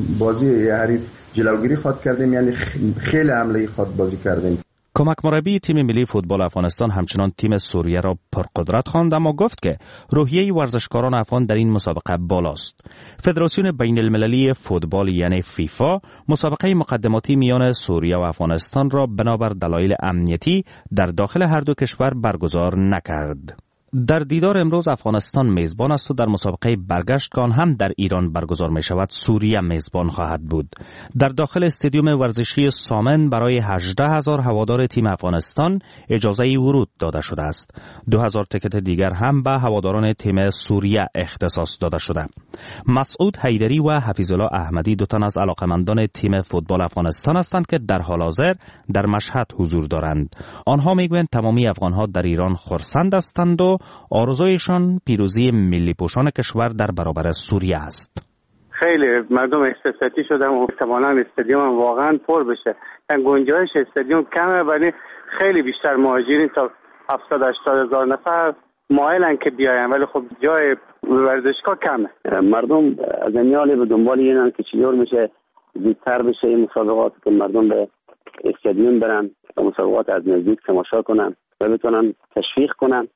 بازی حریف جلوگیری خواد کردیم، یعنی خیلی حمله خواد بازی کردیم. کمک مربی تیم ملی فوتبال افغانستان همچنان تیم سوریه را پرقدرت خواند، اما گفت که روحیه ورزشکاران افغان در این مسابقه بالاست. فدراسیون بین المللی فوتبال یعنی فیفا مسابقه مقدماتی میان سوریه و افغانستان را بنابر دلایل امنیتی در داخل هر دو کشور برگزار نکرد. در دیدار امروز افغانستان میزبان است و در مسابقه برگشت که آن هم در ایران برگزار می شود سوریه میزبان خواهد بود. در داخل استادیوم ورزشی سامن برای هجده هزار هوادار تیم افغانستان اجازه ورود داده شده است. دو هزار تکت دیگر هم به هواداران تیم سوریه اختصاص داده شده. مسعود حیدری و حفیظ الله احمدی دو تن از علاقمندان تیم فوتبال افغانستان هستند که در حال حاضر در مشهد حضور دارند. آنها میگویند تمامی افغانها در ایران خرسند هستند و آرزویشان پیروزی ملی پوشان کشور در برابر سوریه است. خیلی مردم احساساتی شدن و احتمالاً استادیوم واقعا پر بشه. گنجایش استادیوم کمه ولی خیلی بیشتر مهاجرین تا هفتاد هشتاد هزار نفر مایلن که بیاین، ولی خب جای ورزشگاه کمه. مردم از امیال به دنبال اینن که چطور میشه زودتر بشه این مسابقات که مردم به استادیوم برن و مسابقات از نزدیک تماشا کنن و بتونن تشویق کنن.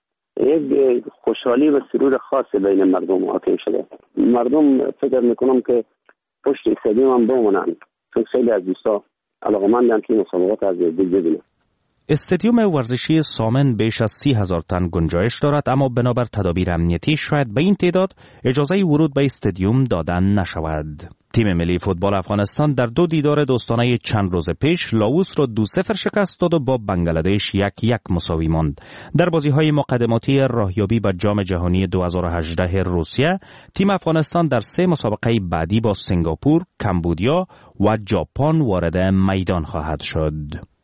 یک خوشحالی و سرور خاصی بین مردم حاکم شده. مردم فکر میکنم که پشت استادیوم هم بمونن، چون خیلی از دوستا علاقه‌مندن که مسابقات از نزدیک ببینن. استادیوم ورزشی سامن بیش از سی هزار تن گنجایش دارد، اما بنابر تدابیر امنیتی شاید به این تعداد اجازه ورود به استادیوم دادن نشود. تیم ملی فوتبال افغانستان در دو دیدار دوستانه چند روز پیش لاوس را دو صفر شکست داد و با بنگلادش یک یک مساوی ماند. در بازی‌های مقدماتی راهیابی به جام جهانی دو هزار و هجده روسیه، تیم افغانستان در سه مسابقه بعدی با سنگاپور، کمبودیا و ژاپن وارد میدان خواهد شد.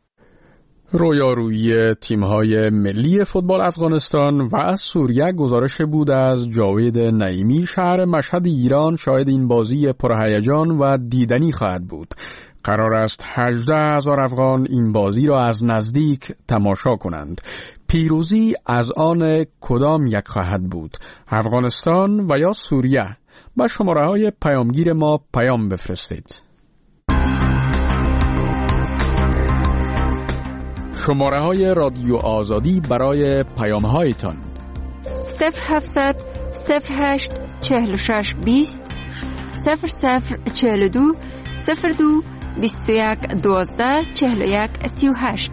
رویارویی تیم‌های ملی فوتبال افغانستان و سوریه گزارش بود از جاوید نعیمی. شهر مشهد ایران شاید این بازی پرهیجان و دیدنی خواهد بود. قرار است هجده هزار افغان این بازی را از نزدیک تماشا کنند. پیروزی از آن کدام یک خواهد بود؟ افغانستان و یا سوریه؟ با شماره های پیامگیر ما پیام بفرستید. شماره های رادیو آزادی برای پیام هایتان: صفر هفتصد صفر هشت چهل و شش بیست صفر صفر چهل و دو صفر دو بیست و یک دوازده چهل و یک سی و هشت.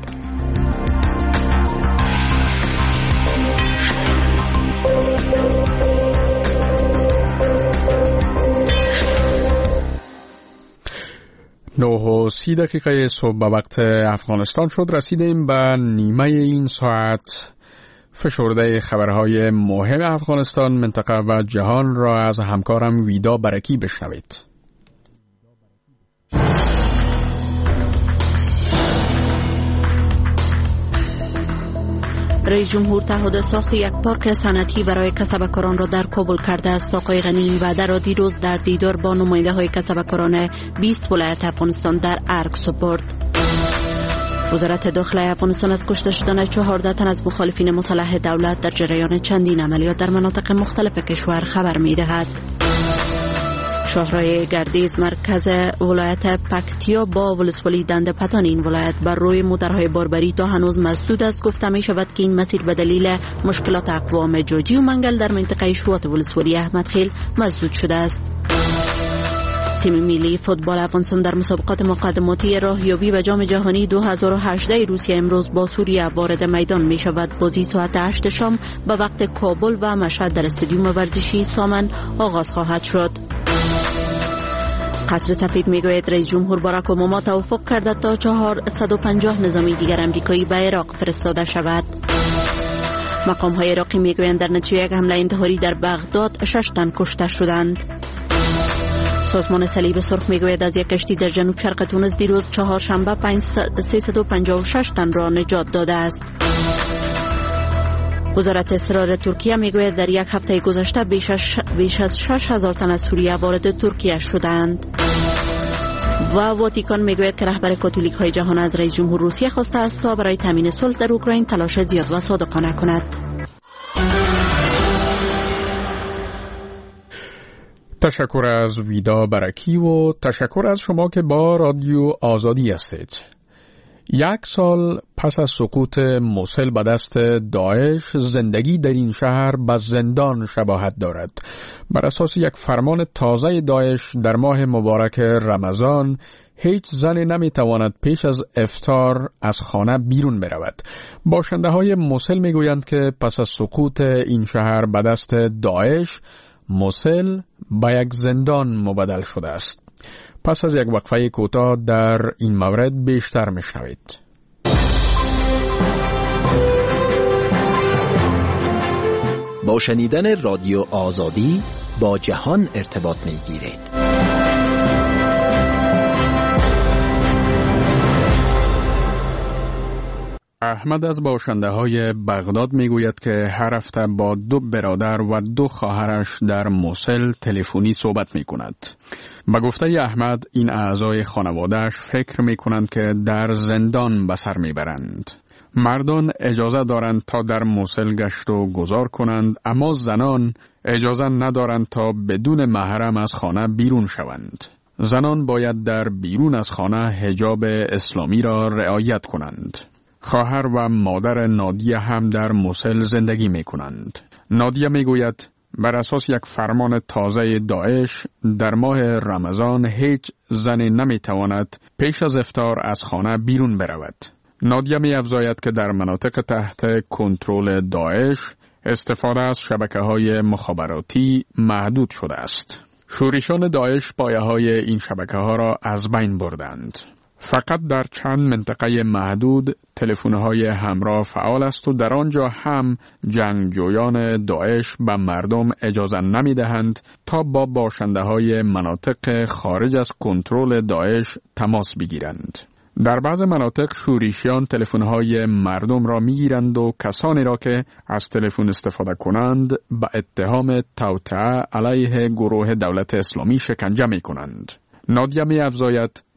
نه و سی دقیقه صبح به وقت افغانستان شد. رسیدیم به نیمه این ساعت. فشرده خبرهای مهم افغانستان، منطقه و جهان را از همکارم ویدا برکی بشنوید. رئیس جمهور تعهد ساخت یک پارک صنعتی برای کسبکاران را در کابل کرده است. آقای غنی این وعده را دیروز در دیدار با نماینده های کسبکاران بیست ولایت افغانستان در ارگ سپرد. وزارت داخله افغانستان از کشته شدن چهارده تن از مخالفین مسلح دولت در جریان چندین عملیات در مناطق مختلف کشور خبر می دهد. شاهراه گردیز مرکز ولایت پکتیا با ولسوالی دنده پتان این ولایت بر روی موترهای باربری تا هنوز مسدود است. گفته می شود که این مسیر به دلیل مشکلات اقوام جوجی و منگل در منطقه شوات ولسوالی احمد خیل مسدود شده است. تیم ملی فوتبال افغانستان در مسابقات مقدماتی راهیابی به جام جهانی دو هزار و هجده روسیه امروز با سوریه وارد میدان می شود. بازی ساعت هشت شام به وقت کابل و مشهد در استادیوم ورزشی سامن آغاز خواهد شد. قصر سفید میگوید رئیس جمهور باراک اوباما توافق کرده تا چهارصد و پنجاه نظامی دیگر امریکایی به عراق فرستاده شود. مقام های عراقی میگویند در نتیجه یک حمله انتحاری در بغداد شش تن کشته شدند. سازمان صلیب سرخ میگوید از یک کشتی در جنوب شرق تونس دیروز چهارشنبه سیصد و پنجاه و شش تن را نجات داده است. وزارت اسرار ترکیه میگوید در یک هفته گذشته بیش از شش هزار تن از سوریه وارد ترکیه شدند. و واتیکان میگوید که رهبر کاتولیک های جهان از رئیس جمهور روسیه خواسته است تا برای تامین صلح در اوکراین تلاش زیاد و صادقانه کند. تشکر از ویدا برکی و تشکر از شما که با رادیو آزادی هستید. یک سال پس از سقوط موصل به دست داعش، زندگی در این شهر به زندان شباهت دارد. بر اساس یک فرمان تازه داعش در ماه مبارک رمضان، هیچ زنی نمیتواند پیش از افطار از خانه بیرون برود. باشنده های موصل میگویند که پس از سقوط این شهر به دست داعش، موصل به یک زندان مبدل شده است. پس از یک وقفه کوتاه در این مورد بیشتر میشنوید. با شنیدن رادیو آزادی با جهان ارتباط میگیرید. احمد از باشنده های بغداد میگوید که هر هفته با دو برادر و دو خواهرش در موصل تلفنی صحبت میکند. به گفته احمد این اعضای خانوادهش فکر میکنند که در زندان به سر میبرند. مردان اجازه دارند تا در موصل گشت و گذار کنند، اما زنان اجازه ندارند تا بدون محرم از خانه بیرون شوند. زنان باید در بیرون از خانه حجاب اسلامی را رعایت کنند. خواهر و مادر نادیه هم در موصل زندگی می کنند. نادیه می گوید بر اساس یک فرمان تازه داعش در ماه رمضان هیچ زنی نمی تواند پیش از افطار از خانه بیرون برود. نادیه می افزاید که در مناطق تحت کنترل داعش استفاده از شبکه‌های مخابراتی محدود شده است. شورشان داعش پایه‌های این شبکه‌ها را از بین بردند. فقط در چند منطقه محدود تلفن‌های همراه فعال است و در آنجا هم جنگجویان داعش به مردم اجازه نمی‌دهند تا با باشنده‌های مناطق خارج از کنترل داعش تماس بگیرند. در بعض مناطق شورشیان تلفن‌های مردم را می‌گیرند و کسانی را که از تلفن استفاده کنند به اتهام توطئه علیه گروه دولت اسلامی شکنجه می‌کنند. نادیه می‌افزاید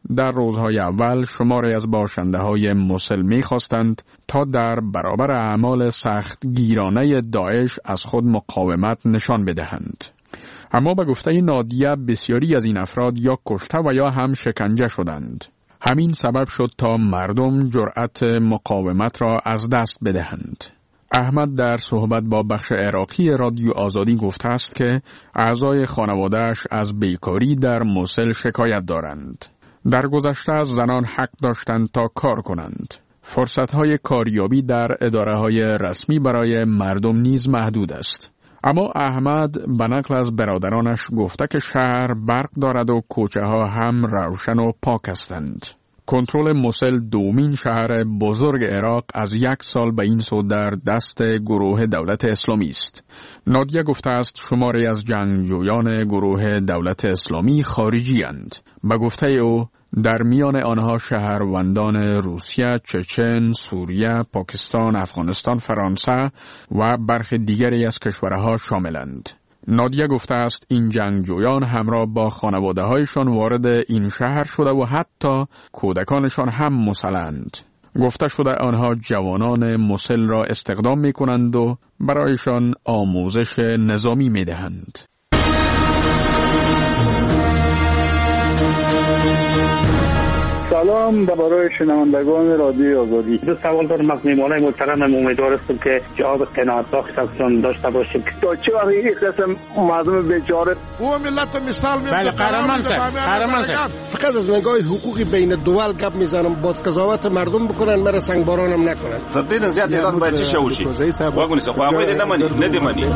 در روزهای اول شماری از باشنده های موسل می خواستند تا در برابر اعمال سخت گیرانه داعش از خود مقاومت نشان بدهند. اما به گفته نادیه بسیاری از این افراد یا کشته و یا هم شکنجه شدند. همین سبب شد تا مردم جرأت مقاومت را از دست بدهند. احمد در صحبت با بخش عراقی رادیو آزادی گفته است که اعضای خانواده‌اش از بیکاری در موسل شکایت دارند. در گذشته از زنان حق داشتند تا کار کنند. فرصت‌های کاریابی در اداره‌های رسمی برای مردم نیز محدود است. اما احمد به نقل از برادرانش گفته که شهر برق دارد و کوچه‌ها هم روشن و پاک هستند. کنترل موسل دومین شهر بزرگ عراق از یک سال به این سو در دست گروه دولت اسلامی است. نادیه گفته است شماری از جنگجویان گروه دولت اسلامی خارجی اند. به گفته او در میان آنها شهروندان روسیه، چچن، سوریه، پاکستان، افغانستان، فرانسه و برخی دیگری از کشورها شاملند. نادیه گفته است این جنگجویان همراه با خانواده هایشان وارد این شهر شده و حتی کودکانشان هم مسلحند. گفته شده آنها جوانان موسل را استخدام می کنند و برایشان آموزش نظامی می دهند. سلام برای شنوندگان رادیو آزادی. دو سوال دارم از میهمانای محترمم، امیدوار هستم که جواب قناعت بخش ازشون داشته باشیم. تا چه وقت این قسم مردم بیچاره او ملت مثال میاد. بله قهرمان صاحب، قهرمان صاحب. فقط از نگاه حقوقی بین دول گپ میزنم، باز قضاوت مردم بکنن، مرا سنگبارانم نکنن. تردید زیاد ایران باید چی شوشی؟ واگونی سو خواهی نمانی، ندیمانی.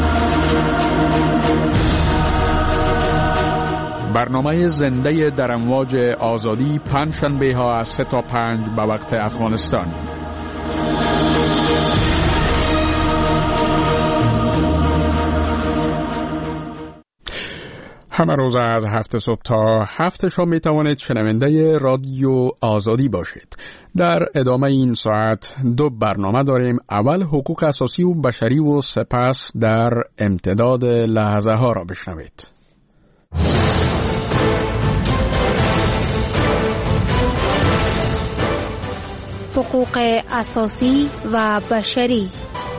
برنامه زنده در امواج آزادی پنجشنبه ها از سه تا پنج به وقت افغانستان. همه روز از هفت صبح تا هفت شام می توانید شنونده رادیو آزادی باشید. در ادامه این ساعت دو برنامه داریم. اول حقوق اساسی و بشری و سپس در امتداد لحظه ها را بشنوید. حقوق اساسی و بشری.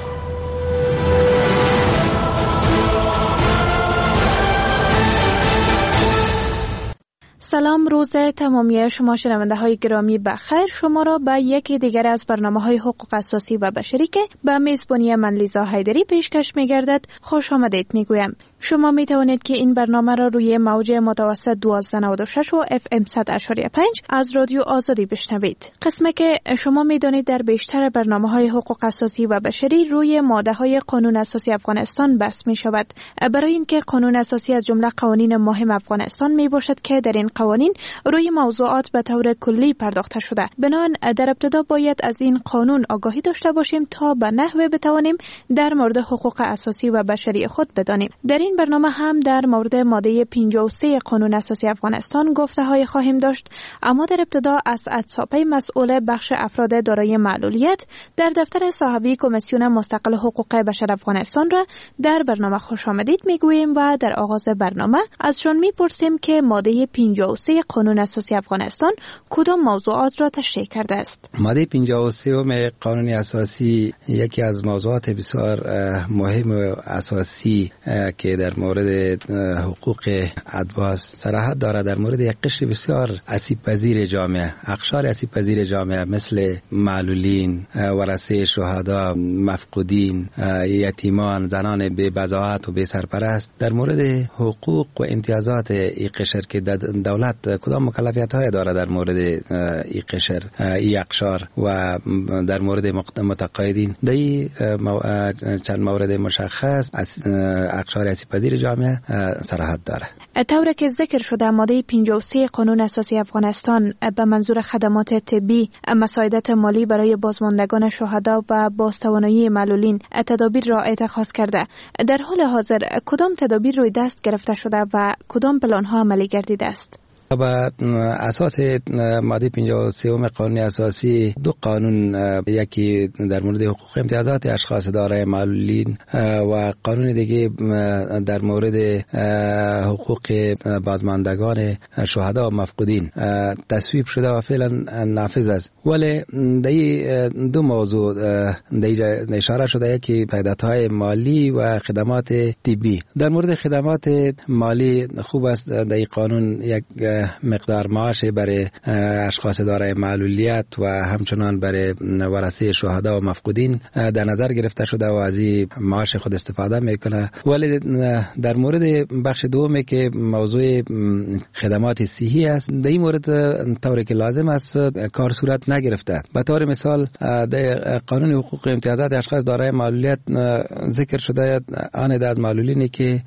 سلام، روز تمامی شما شنونده های گرامی بخیر. شما را به یکی دیگر از برنامه های حقوق اساسی و بشری که به میزبانی من لیزا حیدری پیشکش می گردد خوش آمدید می گویم. شما می توانید که این برنامه را روی موج متوسط دوازده نود و شش و اف ام صد اشاری پنج از رادیو آزادی بشنوید. قسمه که شما می دانید در بیشتر برنامه های حقوق اساسی و بشری روی ماده های قانون اساسی افغانستان بحث می شود. برای اینکه قانون اساسی از جمله قوانین مهم افغانستان می باشد که در این قوانین روی موضوعات به طور کلی پرداخته شده. بنابراین در ابتدا باید از این قانون آگاهی داشته باشیم تا به نحوی بتوانیم در مورد حقوق اساسی و بشری خود بدانیم. در این برنامه هم در مورد ماده پنجاه و سه قانون اساسی افغانستان گفته های خواهیم داشت، اما در ابتدا از اتساپی مسئول بخش افراد دارای معلولیت در دفتر صاحبی کمیسیون مستقل حقوق بشر افغانستان را در برنامه خوش آمدید میگوییم و در آغاز برنامه ازشان میپرسیم که ماده پنجاه و سه قانون اساسی افغانستان کدام موضوعات را تشریح کرده است. ماده پنجاه و سه قانون اساسی یکی از موضوعات بسیار مهم و اساسی که در مورد حقوق ادواز صراحت دارد، در مورد یک قشر بسیار آسیب پذیر جامعه، اقشار آسیب پذیر جامعه مثل معلولین، ورثه شهدا، مفقودین، یتیمان، زنان بی بضاعت و بی سرپرست، در مورد حقوق و امتیازات این قشر که دولت کدام مکلفیت های دارد در مورد این قشر، این اقشار و در مورد متقاعدین. در این چند مورد مشخص اقشار آسیب پذیر جامعه صراحت داره. طوری که ذکر شده ماده پنجاه و سه قانون اساسی افغانستان به منظور خدمات طبی، مساعدت مالی برای بازماندگان شهدا و بازتوانایی معلولین تدابیر را اتخاذ کرده. در حال حاضر کدام تدابیر روی دست گرفته شده و کدام پلان ها عملی گردیده است؟ با اساس ماده پنجاه و سه قانون اساسی دو قانون، یکی در مورد حقوق امتیازات اشخاص دارای معلولین و قانون دیگه در مورد حقوق بازماندگان شهدا و مفقودین تصویب شده و فعلا نافذ است. ولی در دو موضوع در اشاره شده، یکی پیداتهای مالی و خدمات طبی. در مورد خدمات مالی خوب است در قانون یک مقدار معاش برای اشخاص دارای معلولیت و همچنان برای ورثه شهدا و مفقودین در نظر گرفته شده و از این معاش خود استفاده میکنه. ولی در مورد بخش دومی که موضوع خدمات صحی است، در این مورد طوری که لازم است کار صورت نگرفته. به طور مثال در قانون حقوق امتیازات اشخاص دارای معلولیت ذکر شده آن از معلولینی که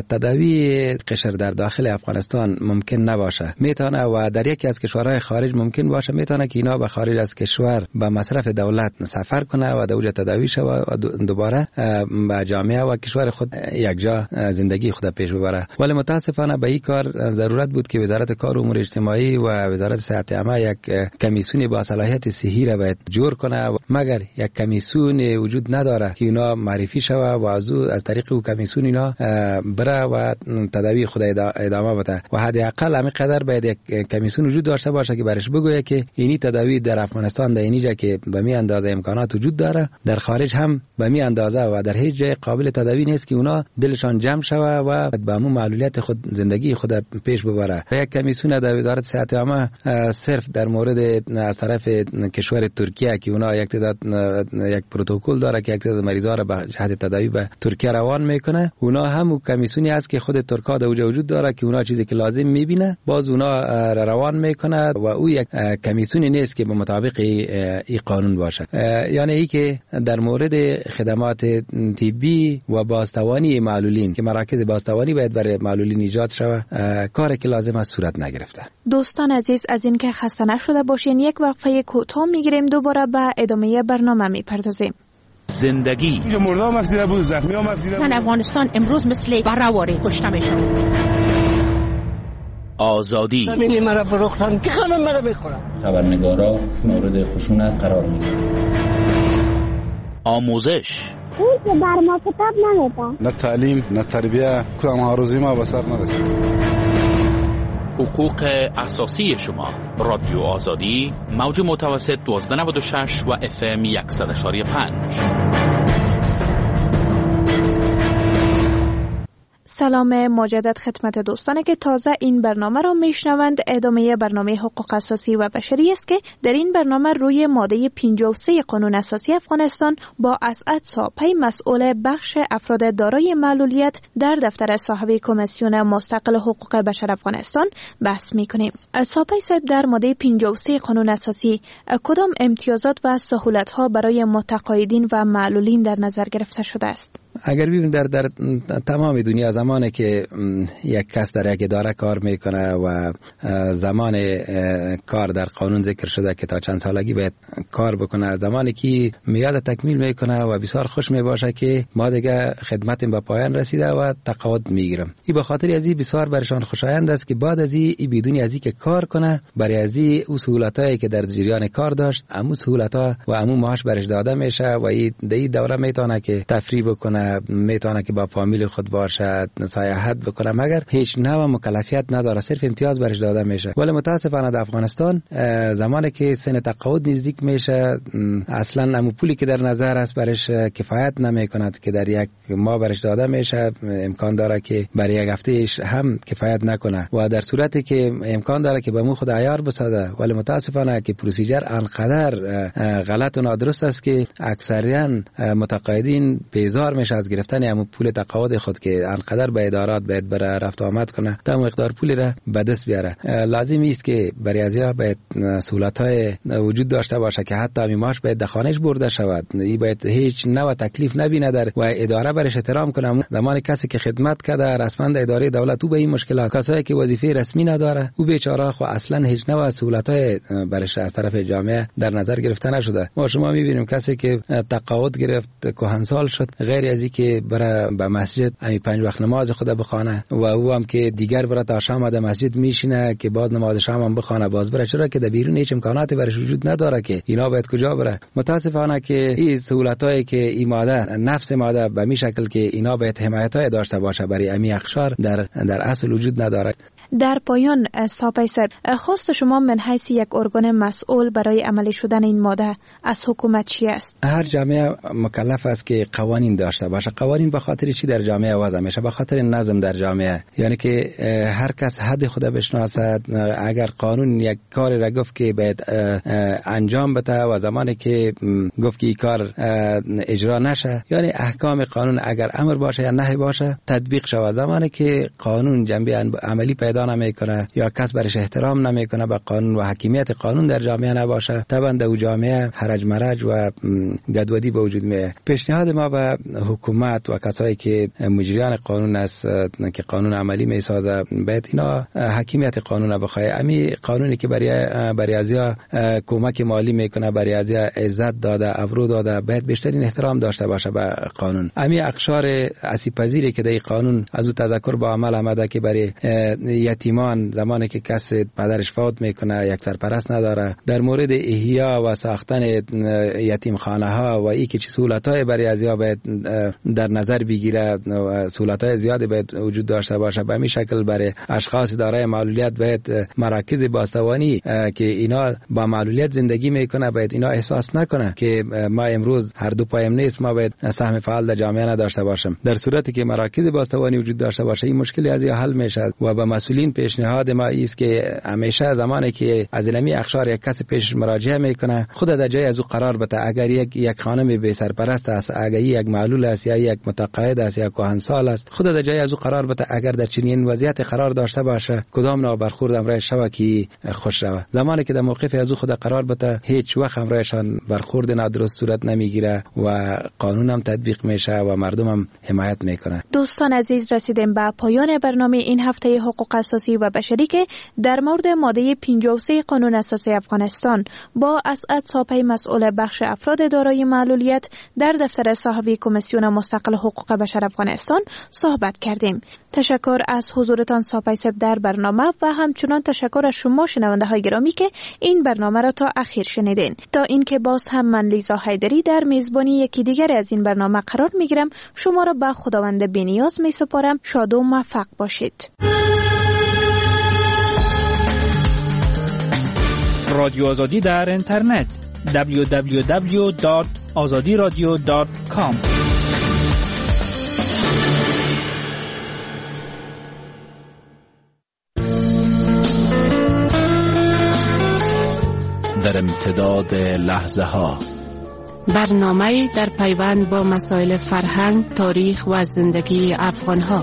تداوی قشر در داخل افغانستان ممکن نباشه میتونه و در یکی از کشورهای خارج ممکن باشه، میتونه که اینا به خارج از کشور به مصرف دولت سفر کنه و در اونجا تداوی شه و دوباره به جامعه و کشور خود یکجا زندگی خود پیش ببره. ولی متاسفانه به این کار ضرورت بود که وزارت کار و امور اجتماعی و وزارت صحت عامه یک کمیسیون با صلاحیت صحی را باید جور کنه، مگر یک کمیسیون وجود نداره که اینا معرفی شوه و از از طریق او کمیسیون اینا بره و تداوی خود ادامه بده. و حداقل همین قدر باید یک کمیسیون وجود داشته باشه که برش بگویه که اینی تداوی در افغانستان در اینجا که به می اندازه امکانات وجود داره، در خارج هم به می اندازه و در هیچ جای قابل تداوی نیست که اونا دلشان جمع شوه و به همون معلولیت خود زندگی خود پیش ببره. یک کمیسیون در وزارت صحت عامه صرف در مورد از طرف کشور ترکیه که اونا یک تعداد یک پروتکل داره که یک تعداد مریضا را به جهت تداوی به ترکیه روان میکنه، اونا هم کمیسیونی است که خود ترکا در اونجا وجود داره که اونا چیزی که لازم میبینه باز اونا روان میکنه و او یک کمیسیونی نیست که به مطابق این قانون باشه. یعنی ای که در مورد خدمات طبی و بازتوانی معلولین که مراکز بازتوانی باید برای معلولین ایجاد شود، کاری که لازم است صورت نگرفته. دوستان عزیز، از این که خسته نشده باشین یک وقفه کوتاه میگیریم، دوباره به ادامه برنامه میپردازیم. زندگی مردم مفیده بود، زخمی ها مفیده بود. زن افغانستان امروز مثل برآوری کشته میشن. آزادی زمینی مرا فروختن که همه مرا میخورن. خبرنگارا مورد خشونت قرار میگیرن. آموزش اون که بر ما کتاب نمیدن، نه تعلیم نه تربیه، کدام ها روزی ما به سر نرسید. حقوق اساسی شما. رادیو آزادی موج متوسط دوازده نود و شش و اف ام صد و پنج. سلام مجدد خدمت دوستانی که تازه این برنامه را میشنوند. ادامه برنامه حقوق اساسی و بشری است که در این برنامه روی ماده پنجاه و سه قانون اساسی افغانستان با اسعد ساپی مسئول بخش افراد دارای معلولیت در دفتر صاحب کمیسیون مستقل حقوق بشر افغانستان بحث میکنیم. ساپی صاحب، در ماده پنجاه و سه قانون اساسی کدام امتیازات و سهولت ها برای متقاعدین و معلولین در نظر گرفته شده است؟ اگر ببینیم در در تمام دنیا زمانی که یک کس در یک اداره کار میکنه و زمان کار در قانون ذکر شده که تا چند سالگی باید کار بکنه، زمانی که میاد تکمیل میکنه و بسیار خوش میباشه که ما دیگه خدمتیم به پایان رسیده و تقاعد میگیرم. این به خاطر از این بسیار برشان خوشایند است که بعد از این بدون از این که کار کنه، برای از این او سهولتایی که در جریان کار داشت امو سهولتا و امو معاش برش داده میشه و این دی دوره میتونه که تفریح بکنه، میتونه که با فامیل خود باشد، سیاحت بکنه، مگر هیچ نوع مکلفیت نداره، صرف امتیاز برش داده میشه. ولی متاسفانه در افغانستان زمانی که سن تقاعد نزدیک میشه، اصلا همون پولی که در نظر است برش کفایت نمیکند که در یک ماه برش داده میشه، امکان داره که برای یک هفتهش هم کفایت نکنه و در صورتی که امکان داره که به مو خود عیار بسازه. ولی متاسفانه که پروسیجر انقدر غلط و نادرست است که اکثریاً متقاعدین بیزار میشه از گرفتن همون پول تقاعد خود که انقدر به ادارات باید بره رفت آمد کنه تا مقدار پولی را به دست بیاره. لازم است که برای ازیا باید سهولت‌های وجود داشته باشه که حتی همین معاش باید دخانش برده شود. این باید هیچ نوع تکلیف نبینه در و اداره برش احترام کنه. زمانی کسی که خدمت کرده رسما اداره دولت او به این مشکلات، کسایی که وظیفه رسمی نداره او بیچاره خو اصلا هیچ نوع سهولت‌های برش از طرف جامعه در نظر گرفته نشده. ما شما می‌بینیم کسی که تقاعد گرفت کهنسال شد، غیر از از که بره به مسجد امی پنج وقت نماز خود بخونه و او هم که دیگر بره تا شام در مسجد میشینه که باز نماز شام هم بخونه باز بره، چرا که در بیرون هیچ امکاناتی برش وجود نداره که اینا باید کجا بره. متاسفانه که این سهولتایی که این ماده نفس ماده به می شکل که اینا باید حمایتای داشته باشه برای امی اقشار در در اصل وجود نداره. در پایان ساپای صاحب، خواست شما من حیث یک ارگان مسئول برای عملی شدن این ماده از حکومت چی است؟ هر جامعه مکلف است که قوانین داشته باشه. قوانین به خاطر چی در جامعه وضع میشه؟ به خاطر نظم در جامعه، یعنی که هر کس حد خود بشناسد. اگر قانون یک کاری را گفت که باید انجام بده و زمانی که گفت که این کار اجرا نشه، یعنی احکام قانون اگر امر باشه یا نهی باشه تطبیق شود. زمانی که قانون جنبه عملی پیدا نمیکنه یا کس برش احترام نمیکنه به قانون و حکیمیت قانون در جامعه نباشه، طبعا در جامعه حرج مرج و گدودی به وجود میاد. پیشنهاد ما به حکومت و کسایی که مجریان قانون است که قانون عملی میسازه، باید اینا حکیمیت قانون بخواه. امی قانونی که برای برای ازیا کمک مالی میکنه، برای ازیا عزت داده، ابرو داده، باید بیشترین احترام داشته باشه به قانون. امی اقشار اسیب پذیری که در قانون از او تذکر با عمل آمده که برای یتیمان زمانی که کس پدرش فوت میکنه یک سرپرست نداره، در مورد احیا و ساختن یتیم خانه ها و ای که چه سهولت‌های برای ازیا باید در نظر بگیره و سهولت‌های زیادی باید وجود داشته باشه. به همین شکل برای اشخاص دارای معلولیت باید مراکز بازتوانی که اینا با معلولیت زندگی میکنه باید اینا احساس نکنه که ما امروز هر دو پایم نیست، ما باید سهم فعال در جامعه نداشته باشیم. در صورتی که مراکز بازتوانی وجود داشته باشه این مشکلی از حل میشه. و به مسئولین پیشنهاد ما است که همیشه زمانی که از علمی اقشار یک کس پیش مراجعه میکنه خود در جای از او قرار بده. اگر یک یک خانم بی سرپرست است، اگر یک معلول است یا یک متقاعد است یا کهنسال است، خود در جای از او قرار بده. اگر در چنین وضعیت قرار داشته باشه کدام نوع برخورد امرای شوا کی خوش رود. زمانی که در موقف از او خود قرار بده هیچ وقت امرایشان برخورد نادرست صورت نمیگیره و قانون هم تطبیق میشه و مردم هم حمایت میکنه. دوستان عزیز، رسیدیم به پایان برنامه این هفته حقوق اساسی و بشری که در مورد ماده پنجاه و سه قانون اساسی افغانستان با اسعد ساپی مسئول بخش افراد دارای معلولیت در دفتر صاحبی کمیسیون مستقل حقوق بشر افغانستان صحبت کردیم. تشکر از حضورتان ساپی صاحب در برنامه و همچنان تشکر از شما شنونده های گرامی که این برنامه را تا اخیر شنیدین. تا اینکه باز هم من لیزا حیدری در میزبانی یکی دیگر از این برنامه قرار میگیرم، شما را به خداوند بی‌نیاز میسپارم. شاد و موفق باشید. رادیو آزادی در اینترنت دبلیو دبلیو دبلیو دات آزادی رادیو دات کام. در امتداد لحظه ها برنامه در پیوند با مسائل فرهنگ، تاریخ و زندگی افغان ها.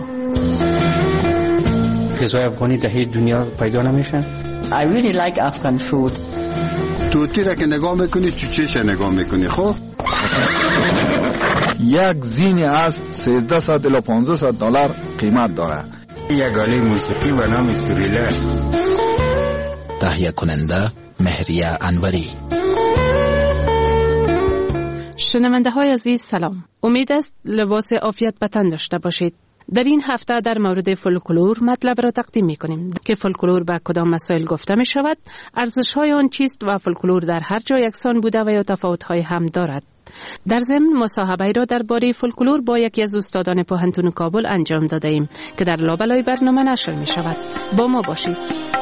غذای افغانی در هیچ دنیا پیدا نمیشه. I really like Afghan food. توتی را که نگاه میکنی چوچهش نگاه میکنی. خب یک زین از سیزده صد الی پانزده صد دلار قیمت داره. یک آله موسیقی و نام سوریله. تهیه کننده مهریه انوری. شنونده های عزیز سلام. امید است لباس عافیت به تن داشته باشید. در این هفته در مورد فولکلور مطلب را تقدیم می کنیم که فولکلور به کدام مسائل گفته می شود، ارزش های آن چیست و فولکلور در هر جا یکسان بوده و یا تفاوت های هم دارد. در ضمن مصاحبه را درباره فولکلور با یکی از استادان پوهنتون کابل انجام داده ایم که در لابلای برنامه نشر می شود. با ما باشید.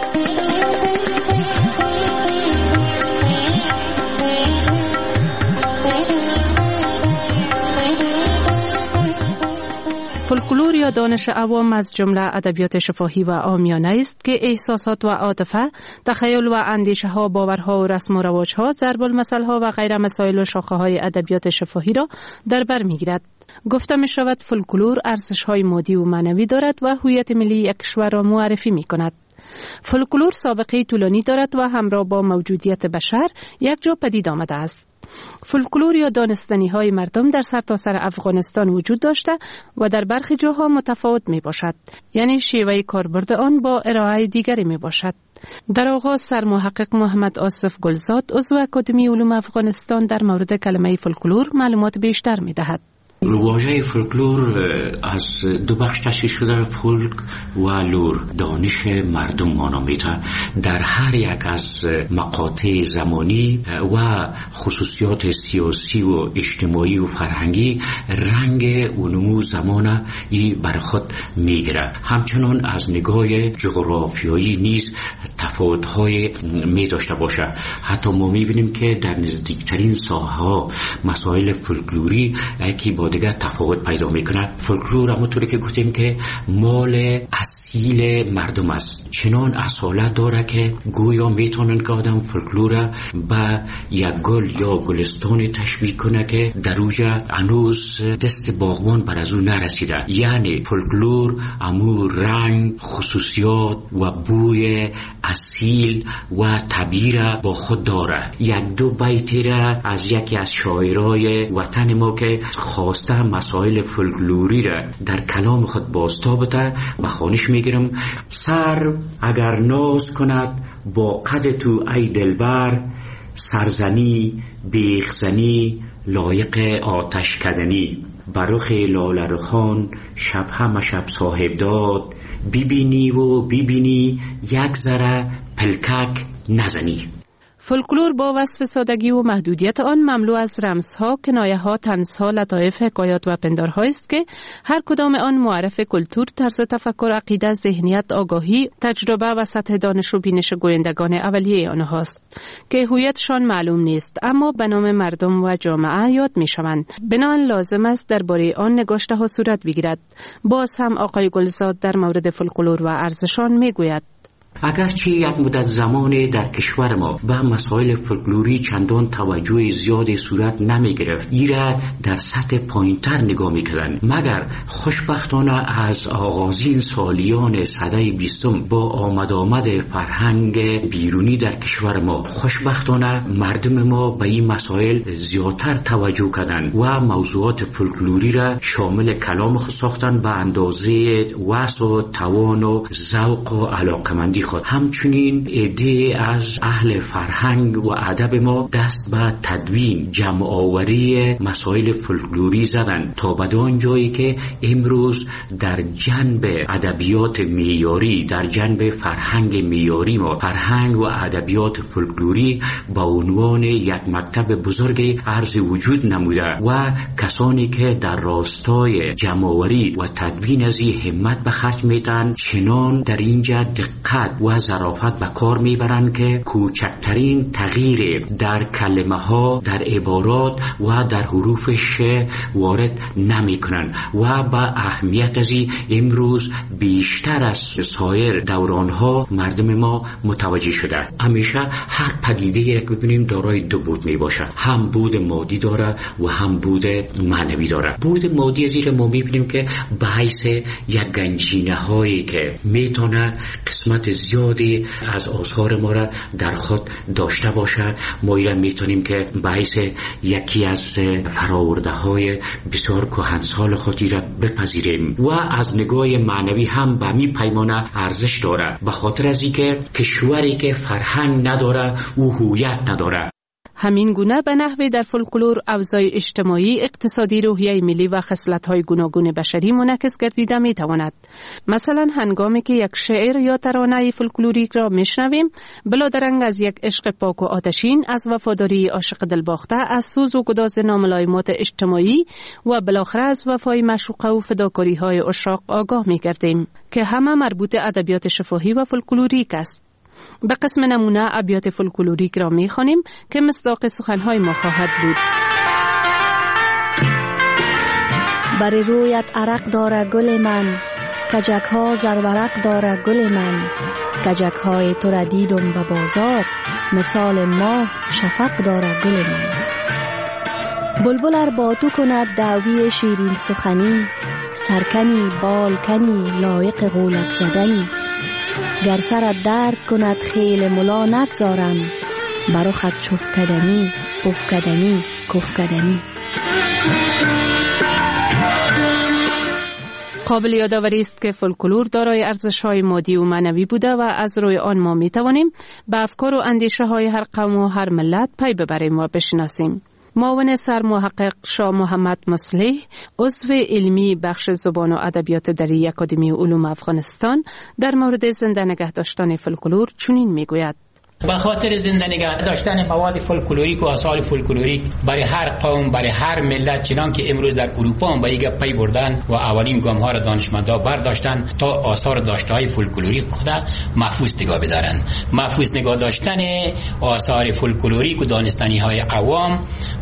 فولکلور یا دانش عوام از جمله ادبیات شفاهی و عامیانه است که احساسات و عاطفه، تخیل و اندیشه ها، باورها و رسم و رواج ها، ضرب المثل ها و غیر مسائل و شاخه های ادبیات شفاهی را در بر میگیرد. گفته می شود فولکلور ارزش های مادی و معنوی دارد و هویت ملی یک کشور را معرفی می کند. فولکلور سابقه طولانی دارد و همراه با موجودیت بشر یک جا پدید آمده است. فولکلور یا دانستنی های مردم در سرتاسر سر افغانستان وجود داشته و در برخی جاها متفاوت می باشد، یعنی شیوه کاربرد آن با ارائه دیگری می باشد. در آغاز سرمحقق محمد آصف گلزاد عضو اکادمی علوم افغانستان در مورد کلمه فولکلور معلومات بیشتر می دهد. واژه فولکلور از دو بخش تشکیل شده، فولک و لور، دانش مردم مانا میده. در هر یک از مقاطع زمانی و خصوصیات سیاسی و اجتماعی و فرهنگی رنگ و نمو زمان ای بر خود میگیره. همچنان از نگاه جغرافیایی نیز تفاوت‌های می داشته باشه. حتی ما میبینیم که در نزدیکترین ساحه‌ها مسائل فولکلوری که با دیگه تفاوت پیدا میکنه. فولکلور همونطوری که گفتیم که مال اصیل مردم است، چنان اصالت داره که گویا میتونن که آدم فولکلور به یک گل یا گلستانی تشبیه کنه که در اوجه هنوز دست باغبان بر از اون نرسیده. یعنی فولکلور امو رنگ، خصوصیات و بوی اصیل و طبیعی را با خود داره. یک دو بیتی را از یکی از شاعرای وطن ما که خواسته مسائل فولکلوری را در کلام خود بازتابه و خوانش میگیرم. سر اگر ناز کند با قد تو ای دلبر، سرزنی بیخزنی لایق آتش کدنی. برخ لاله رخان شب همه شب صاحب داد، ببینی و ببینی یک ذره پلکک نزنی. فولکلور با وصف سادگی و محدودیت آن مملو از رمزها، کنایه‌ها، طنزها، لطایف، حکایات و پندارهایی است که هر کدام آن معرف کلتور، طرز تفکر، عقیده، ذهنیت، آگاهی، تجربه و سطح دانش و بینش گویندگان اولیه آنهاست که هویتشان معلوم نیست اما به نام مردم و جامعه یاد می‌شوند. بنابراین لازم است درباره آن نگاشته‌ها صورت بگیرد. باز هم آقای گلزاد در مورد فولکلور و ارزشان میگوید: اگرچه یک مدت زمان در کشور ما به مسائل فولکلوری چندان توجه زیاد صورت نمی گرفت، ایره در سطح پایینتر نگاه می کردن، مگر خوشبختانه از آغازین سالیان سده بیستم با آمد آمد فرهنگ بیرونی در کشور ما خوشبختانه مردم ما به این مسائل زیادتر توجه کردن و موضوعات فولکلوری را شامل کلام خود ساختن به اندازه وسع و توان و ذوق و علاقمندی خود. همچنین عده از اهل فرهنگ و ادب ما دست به تدوین جمع آوری مسائل فولکلوری زدن تا بدان جایی که امروز در جنب ادبیات معیاری، در جنب فرهنگ معیاری ما، فرهنگ و ادبیات فولکلوری با عنوان یک مکتب بزرگ عرض وجود نموده و کسانی که در راستای جمع آوری و تدوین از این همت به خرج میدن چنان در اینجا دقت و ظرافت به کار میبرند که کوچکترین تغییر در کلمه ها، در عبارات و در حروفش وارد نمی کنند و با اهمیت ازی امروز بیشتر از سایر دوران ها مردم ما متوجه شده. همیشه هر پدیده یک ببینیم دارای دو بود می باشه، هم بود مادی داره و هم بود معنوی داره. بود مادی ازی که ما میبینیم که بحث یک گنجینه هایی که میتونه قسمت زیادی از آثار ما را در خود داشته باشد. ما ایران میتونیم که باعث یکی از فراورده های بسیار کهنسال خودی را بپذیریم و از نگاه معنوی هم به می پیمانه ارزش داره، به خاطر از اینکه کشوری که فرهنگ نداره او هویت نداره. همین گونه به نحوی در فولکلور اوضاع اجتماعی، اقتصادی، روحیه ملی و خصلت‌های گوناگون بشری منعکس گردیده می‌تواند. مثلا هنگامی که یک شعر یا ترانه فولکلوریک را میشنویم، بلادرنگ از یک عشق پاک و آتشین، از وفاداری عاشق دلباخته، از سوز و گداز ناملایمات اجتماعی و بالاخره از وفای معشوقه و فداکاری‌های عشاق آگاه می‌گردیم که همه مربوط ادبیات شفاهی و فولکلوریک است. به قسم نمونه ابیات فولکلوریک را می‌خوانیم که مصداق سخن‌های ما خواهد بود. بر رویت عرق داره گل من، کجک‌ها زرورق داره گل من. کجک‌های تو را دیدم به بازار، مثال ماه شفق داره گل من. بلبل ار با تو کند دعوی شیرین سخنی، سرکنی بالکنی لایق غولک زدنی. گر سرت درد کند خیل ملا نگذارم، برو خط چفکدنی افکدنی کفکدنی. قابل یادآوری است که فولکلور دارای ارزش‌های مادی و معنوی بوده و از روی آن ما می‌توانیم به افکار و اندیشه‌های هر قوم و هر ملت پی ببریم و بشناسیم. معاون سرمحقق شاه محمد مصلح، عضو علمی بخش زبان و ادبیات در اکادمی علوم افغانستان، در مورد زنده نگه داشتن فولکلور چنین میگوید: به خاطر زنده نگه داشتن مواد فولکلوریک و آثار فولکلوریک برای هر قوم، برای هر ملت، چنان که امروز در اروپا هم به این پی بردن و اولین گام ها را دانشمندا برداشتن تا آثار داشته های فولکلوریک خود محفوظ نگاه بدارن. محفوظ نگاه داشتن آثار فولکلوریک و دانستنی های عوام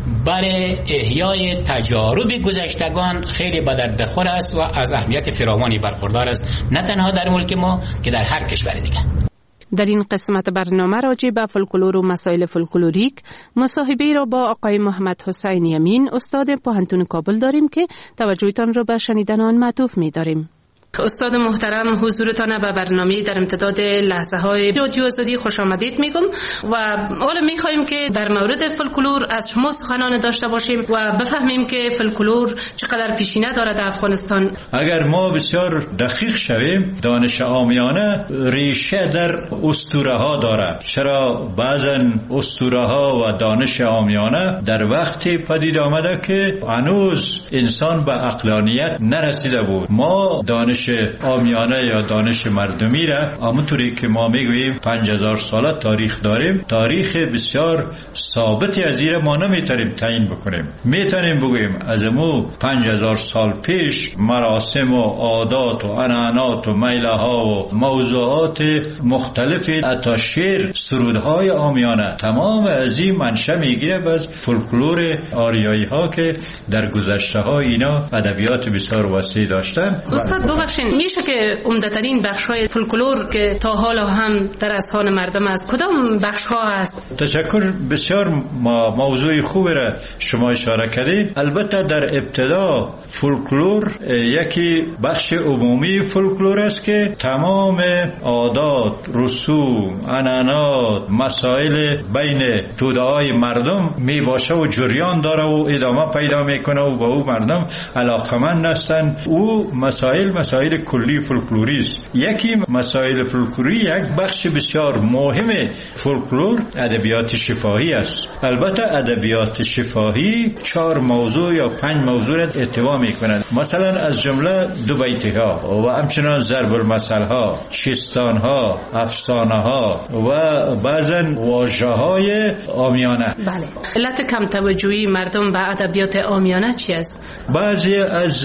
برای احیای تجارب گذشتگان خیلی به درد خور است و از اهمیت فراوانی برخوردار است، نه تنها در ملک ما که در هر کشور دیگه. در این قسمت برنامه راجع به فولکلور و مسائل فولکلوریک مصاحبه را با آقای محمد حسین یمین، استاد پوهنتون کابل داریم که توجهتان را به شنیدن آن معطوف می‌داریم. استاد محترم، حضورتان به برنامه در امتداد لحظه های رادیو آزادی خوش آمدید میگم و حالا میخوایم که در مورد فولکلور از شما سخنان داشته باشیم و بفهمیم که فولکلور چقدر پیشینه دارد در افغانستان. اگر ما بسیار دقیق شویم، دانش عامیانه ریشه در اسطوره ها دارد. چرا بعضا اسطوره ها و دانش عامیانه در وقتی پدید آمده که هنوز انسان به عقلانیت نرسیده بود. ما دانش عامیانه یا دانش مردمی را همونطوری که ما میگوییم پنج هزار ساله تاریخ داریم، تاریخ بسیار ثابتی از این ما نمیتونیم تعیین بکنیم. میتونیم بگوییم از امو پنج هزار سال پیش مراسم و عادات و عنعنات و میله ها و موضوعات مختلف، حتی شعر، سرودهای عامیانه، تمام از این منشأ میگیره از فولکلور آریایی ها که در گذشته ها اینا ادبیات بسیار وسیع داشتن. استاد میشه که عمده‌ترین بخش‌های فولکلور که تا حالا هم در اذهان مردم است کدام بخش‌ها است؟ تشکر، بسیار موضوع خوبی را شما اشاره کردید. البته در ابتدا فولکلور یکی بخش عمومی فولکلور است که تمام عادات، رسوم، عنعنات، مسائل بین توده‌های مردم می باشه و جریان داره و ادامه پیدا میکنه و با او مردم علاقمند هستند. او مسائل مسائل کلی فولکلوری است. یکی مسائل فولکلوری یک بخش بسیار مهم فولکلور ادبیات شفاهی است. البته ادبیات شفاهی چهار موضوع یا پنج موضوع را اتباع میکنند، مثلا از جمله دو بیتی ها و همچنان ضرب المثل ها، چیستان ها، افسانه ها و بعضا واژه های عامیانه. بله. علت کم توجهی مردم به ادبیات عامیانه چی است؟ بعضی از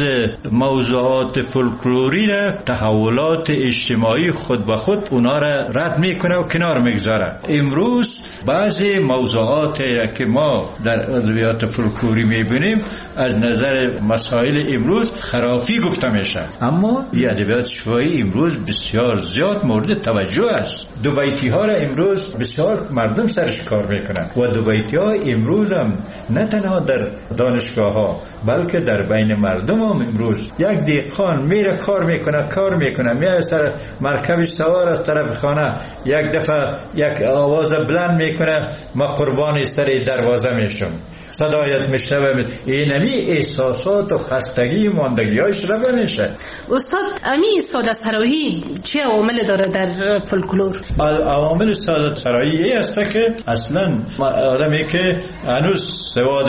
موضوعات فولکلوری را تحولات اجتماعی خود به خود اونا را رد میکنه و کنار میگذاره. امروز بعضی موضوعات که ما در ادبیات فولکلوری میبینیم از نظر مسائل امروز خرافی گفته میشه، اما این ادبیات شفاهی امروز بسیار زیاد مورد توجه است. دو بیتی ها را امروز بسیار مردم سرش کار میکنن و دو بیتی ها امروز هم نه تنها در دانشگاه ها بلکه در بین مردم هم امروز یک دهقان میره کار میکنه کار میکنه میره سر مرکبش سوار از طرف خانه، یک دفعه یک آواز بلند میکنه ما قربان سر دروازه میشم، صدایت میشنوم. اینمی احساسات و خستگی ماندگی هایش را بمیشه. استاد، امی ساده سرایی چه عوامل داره در فولکلور؟ عوامل ساده سرایی است که اصلا آدمی که هنوز سواد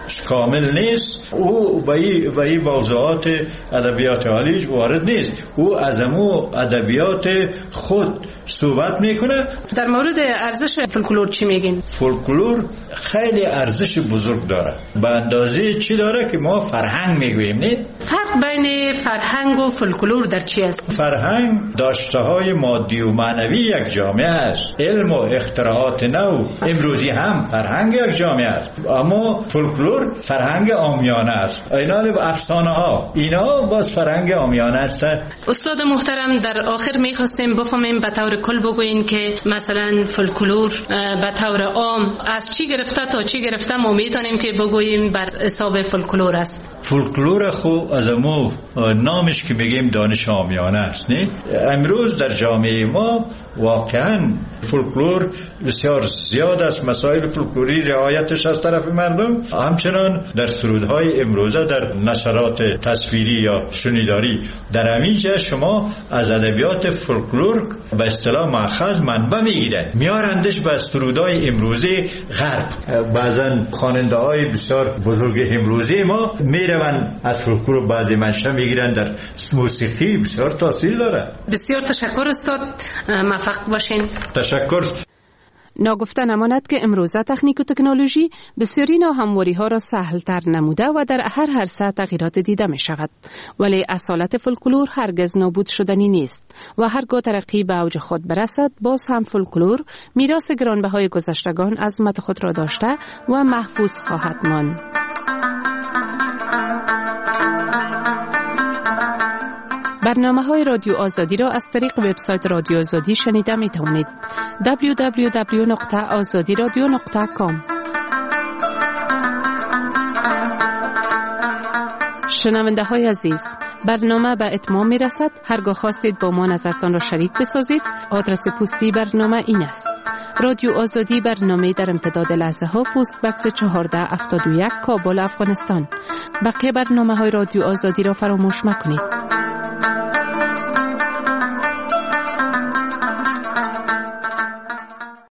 کامل نیست او به این موضوعات ادبیات عالی وارد نیست، او از امو ادبیات خود صحبت میکنه. در مورد ارزش فولکلور چی میگین؟ فولکلور خیلی ارزش بزرگ داره. به اندازه چی داره که ما فرهنگ میگوییم. نه فرق بین فرهنگ و فولکلور در چی است؟ فرهنگ داشته های مادی و معنوی یک جامعه است. علم و اختراعات نو امروزی هم فرهنگ یک جامعه است، اما فولکلور فرهنگ عامیانه است. اینا افسانه ها اینا باز فرهنگ عامیانه است. استاد محترم، در آخر میخواستیم بفهمیم به طور کل بگوین که مثلا فولکلور به طور عام از چی گرفته تا چی گرفته ما میتونیم که بگوییم بر حساب فولکلور است؟ فولکلور خو از امو نامش که میگیم دانش عامیانه است. نه امروز در جامعه ما واقعا فولکلور بسیار زیاد است، مسائل فولکلوری رعایتش از طرف مردم. همچنان در سرودهای امروزه در نشرات تصویری یا شنیداری در همینجا شما از ادبیات فولکلور به اصطلاح مأخذ منبع میگیرن، میارندش به سرودهای امروزی غرب. بعضا خواننده های بسیار بزرگ امروزی ما میروند از فولکلور بعضی منشأ میگیرن در موسیقی، بسیار تاثیر داره. بسیار تشکر استاد، موفق باشین. تشکر. ناگفته نماند که امروزه تکنیک و تکنولوژی بسیاری ناهمواری ها را سهل تر نموده و در هر عرصه تغییرات دیده می شود، ولی اصالت فولکلور هرگز نابود شدنی نیست و هرگاه ترقی به اوج خود برسد باز هم فولکلور میراث گرانبهای گذشتگان عظمت خود را داشته و محفوظ خواهد ماند. برنامه‌های رادیو آزادی را از طریق وبسایت رادیو آزادی شنیده می توانید. دبلیو دبلیو دبلیو دات آزادی رادیو دات کام. شنونده های عزیز، برنامه به اتمام می رسد. هرگاه خواستید با ما نظرتان را شریک بسازید، آدرس پستی برنامه این است: رادیو آزادی، برنامه در امتداد لحظه ها، پست بکس چهارده هفتاد و یک، کابل، افغانستان. بقیه برنامه های رادیو آزادی را فراموش مکنید.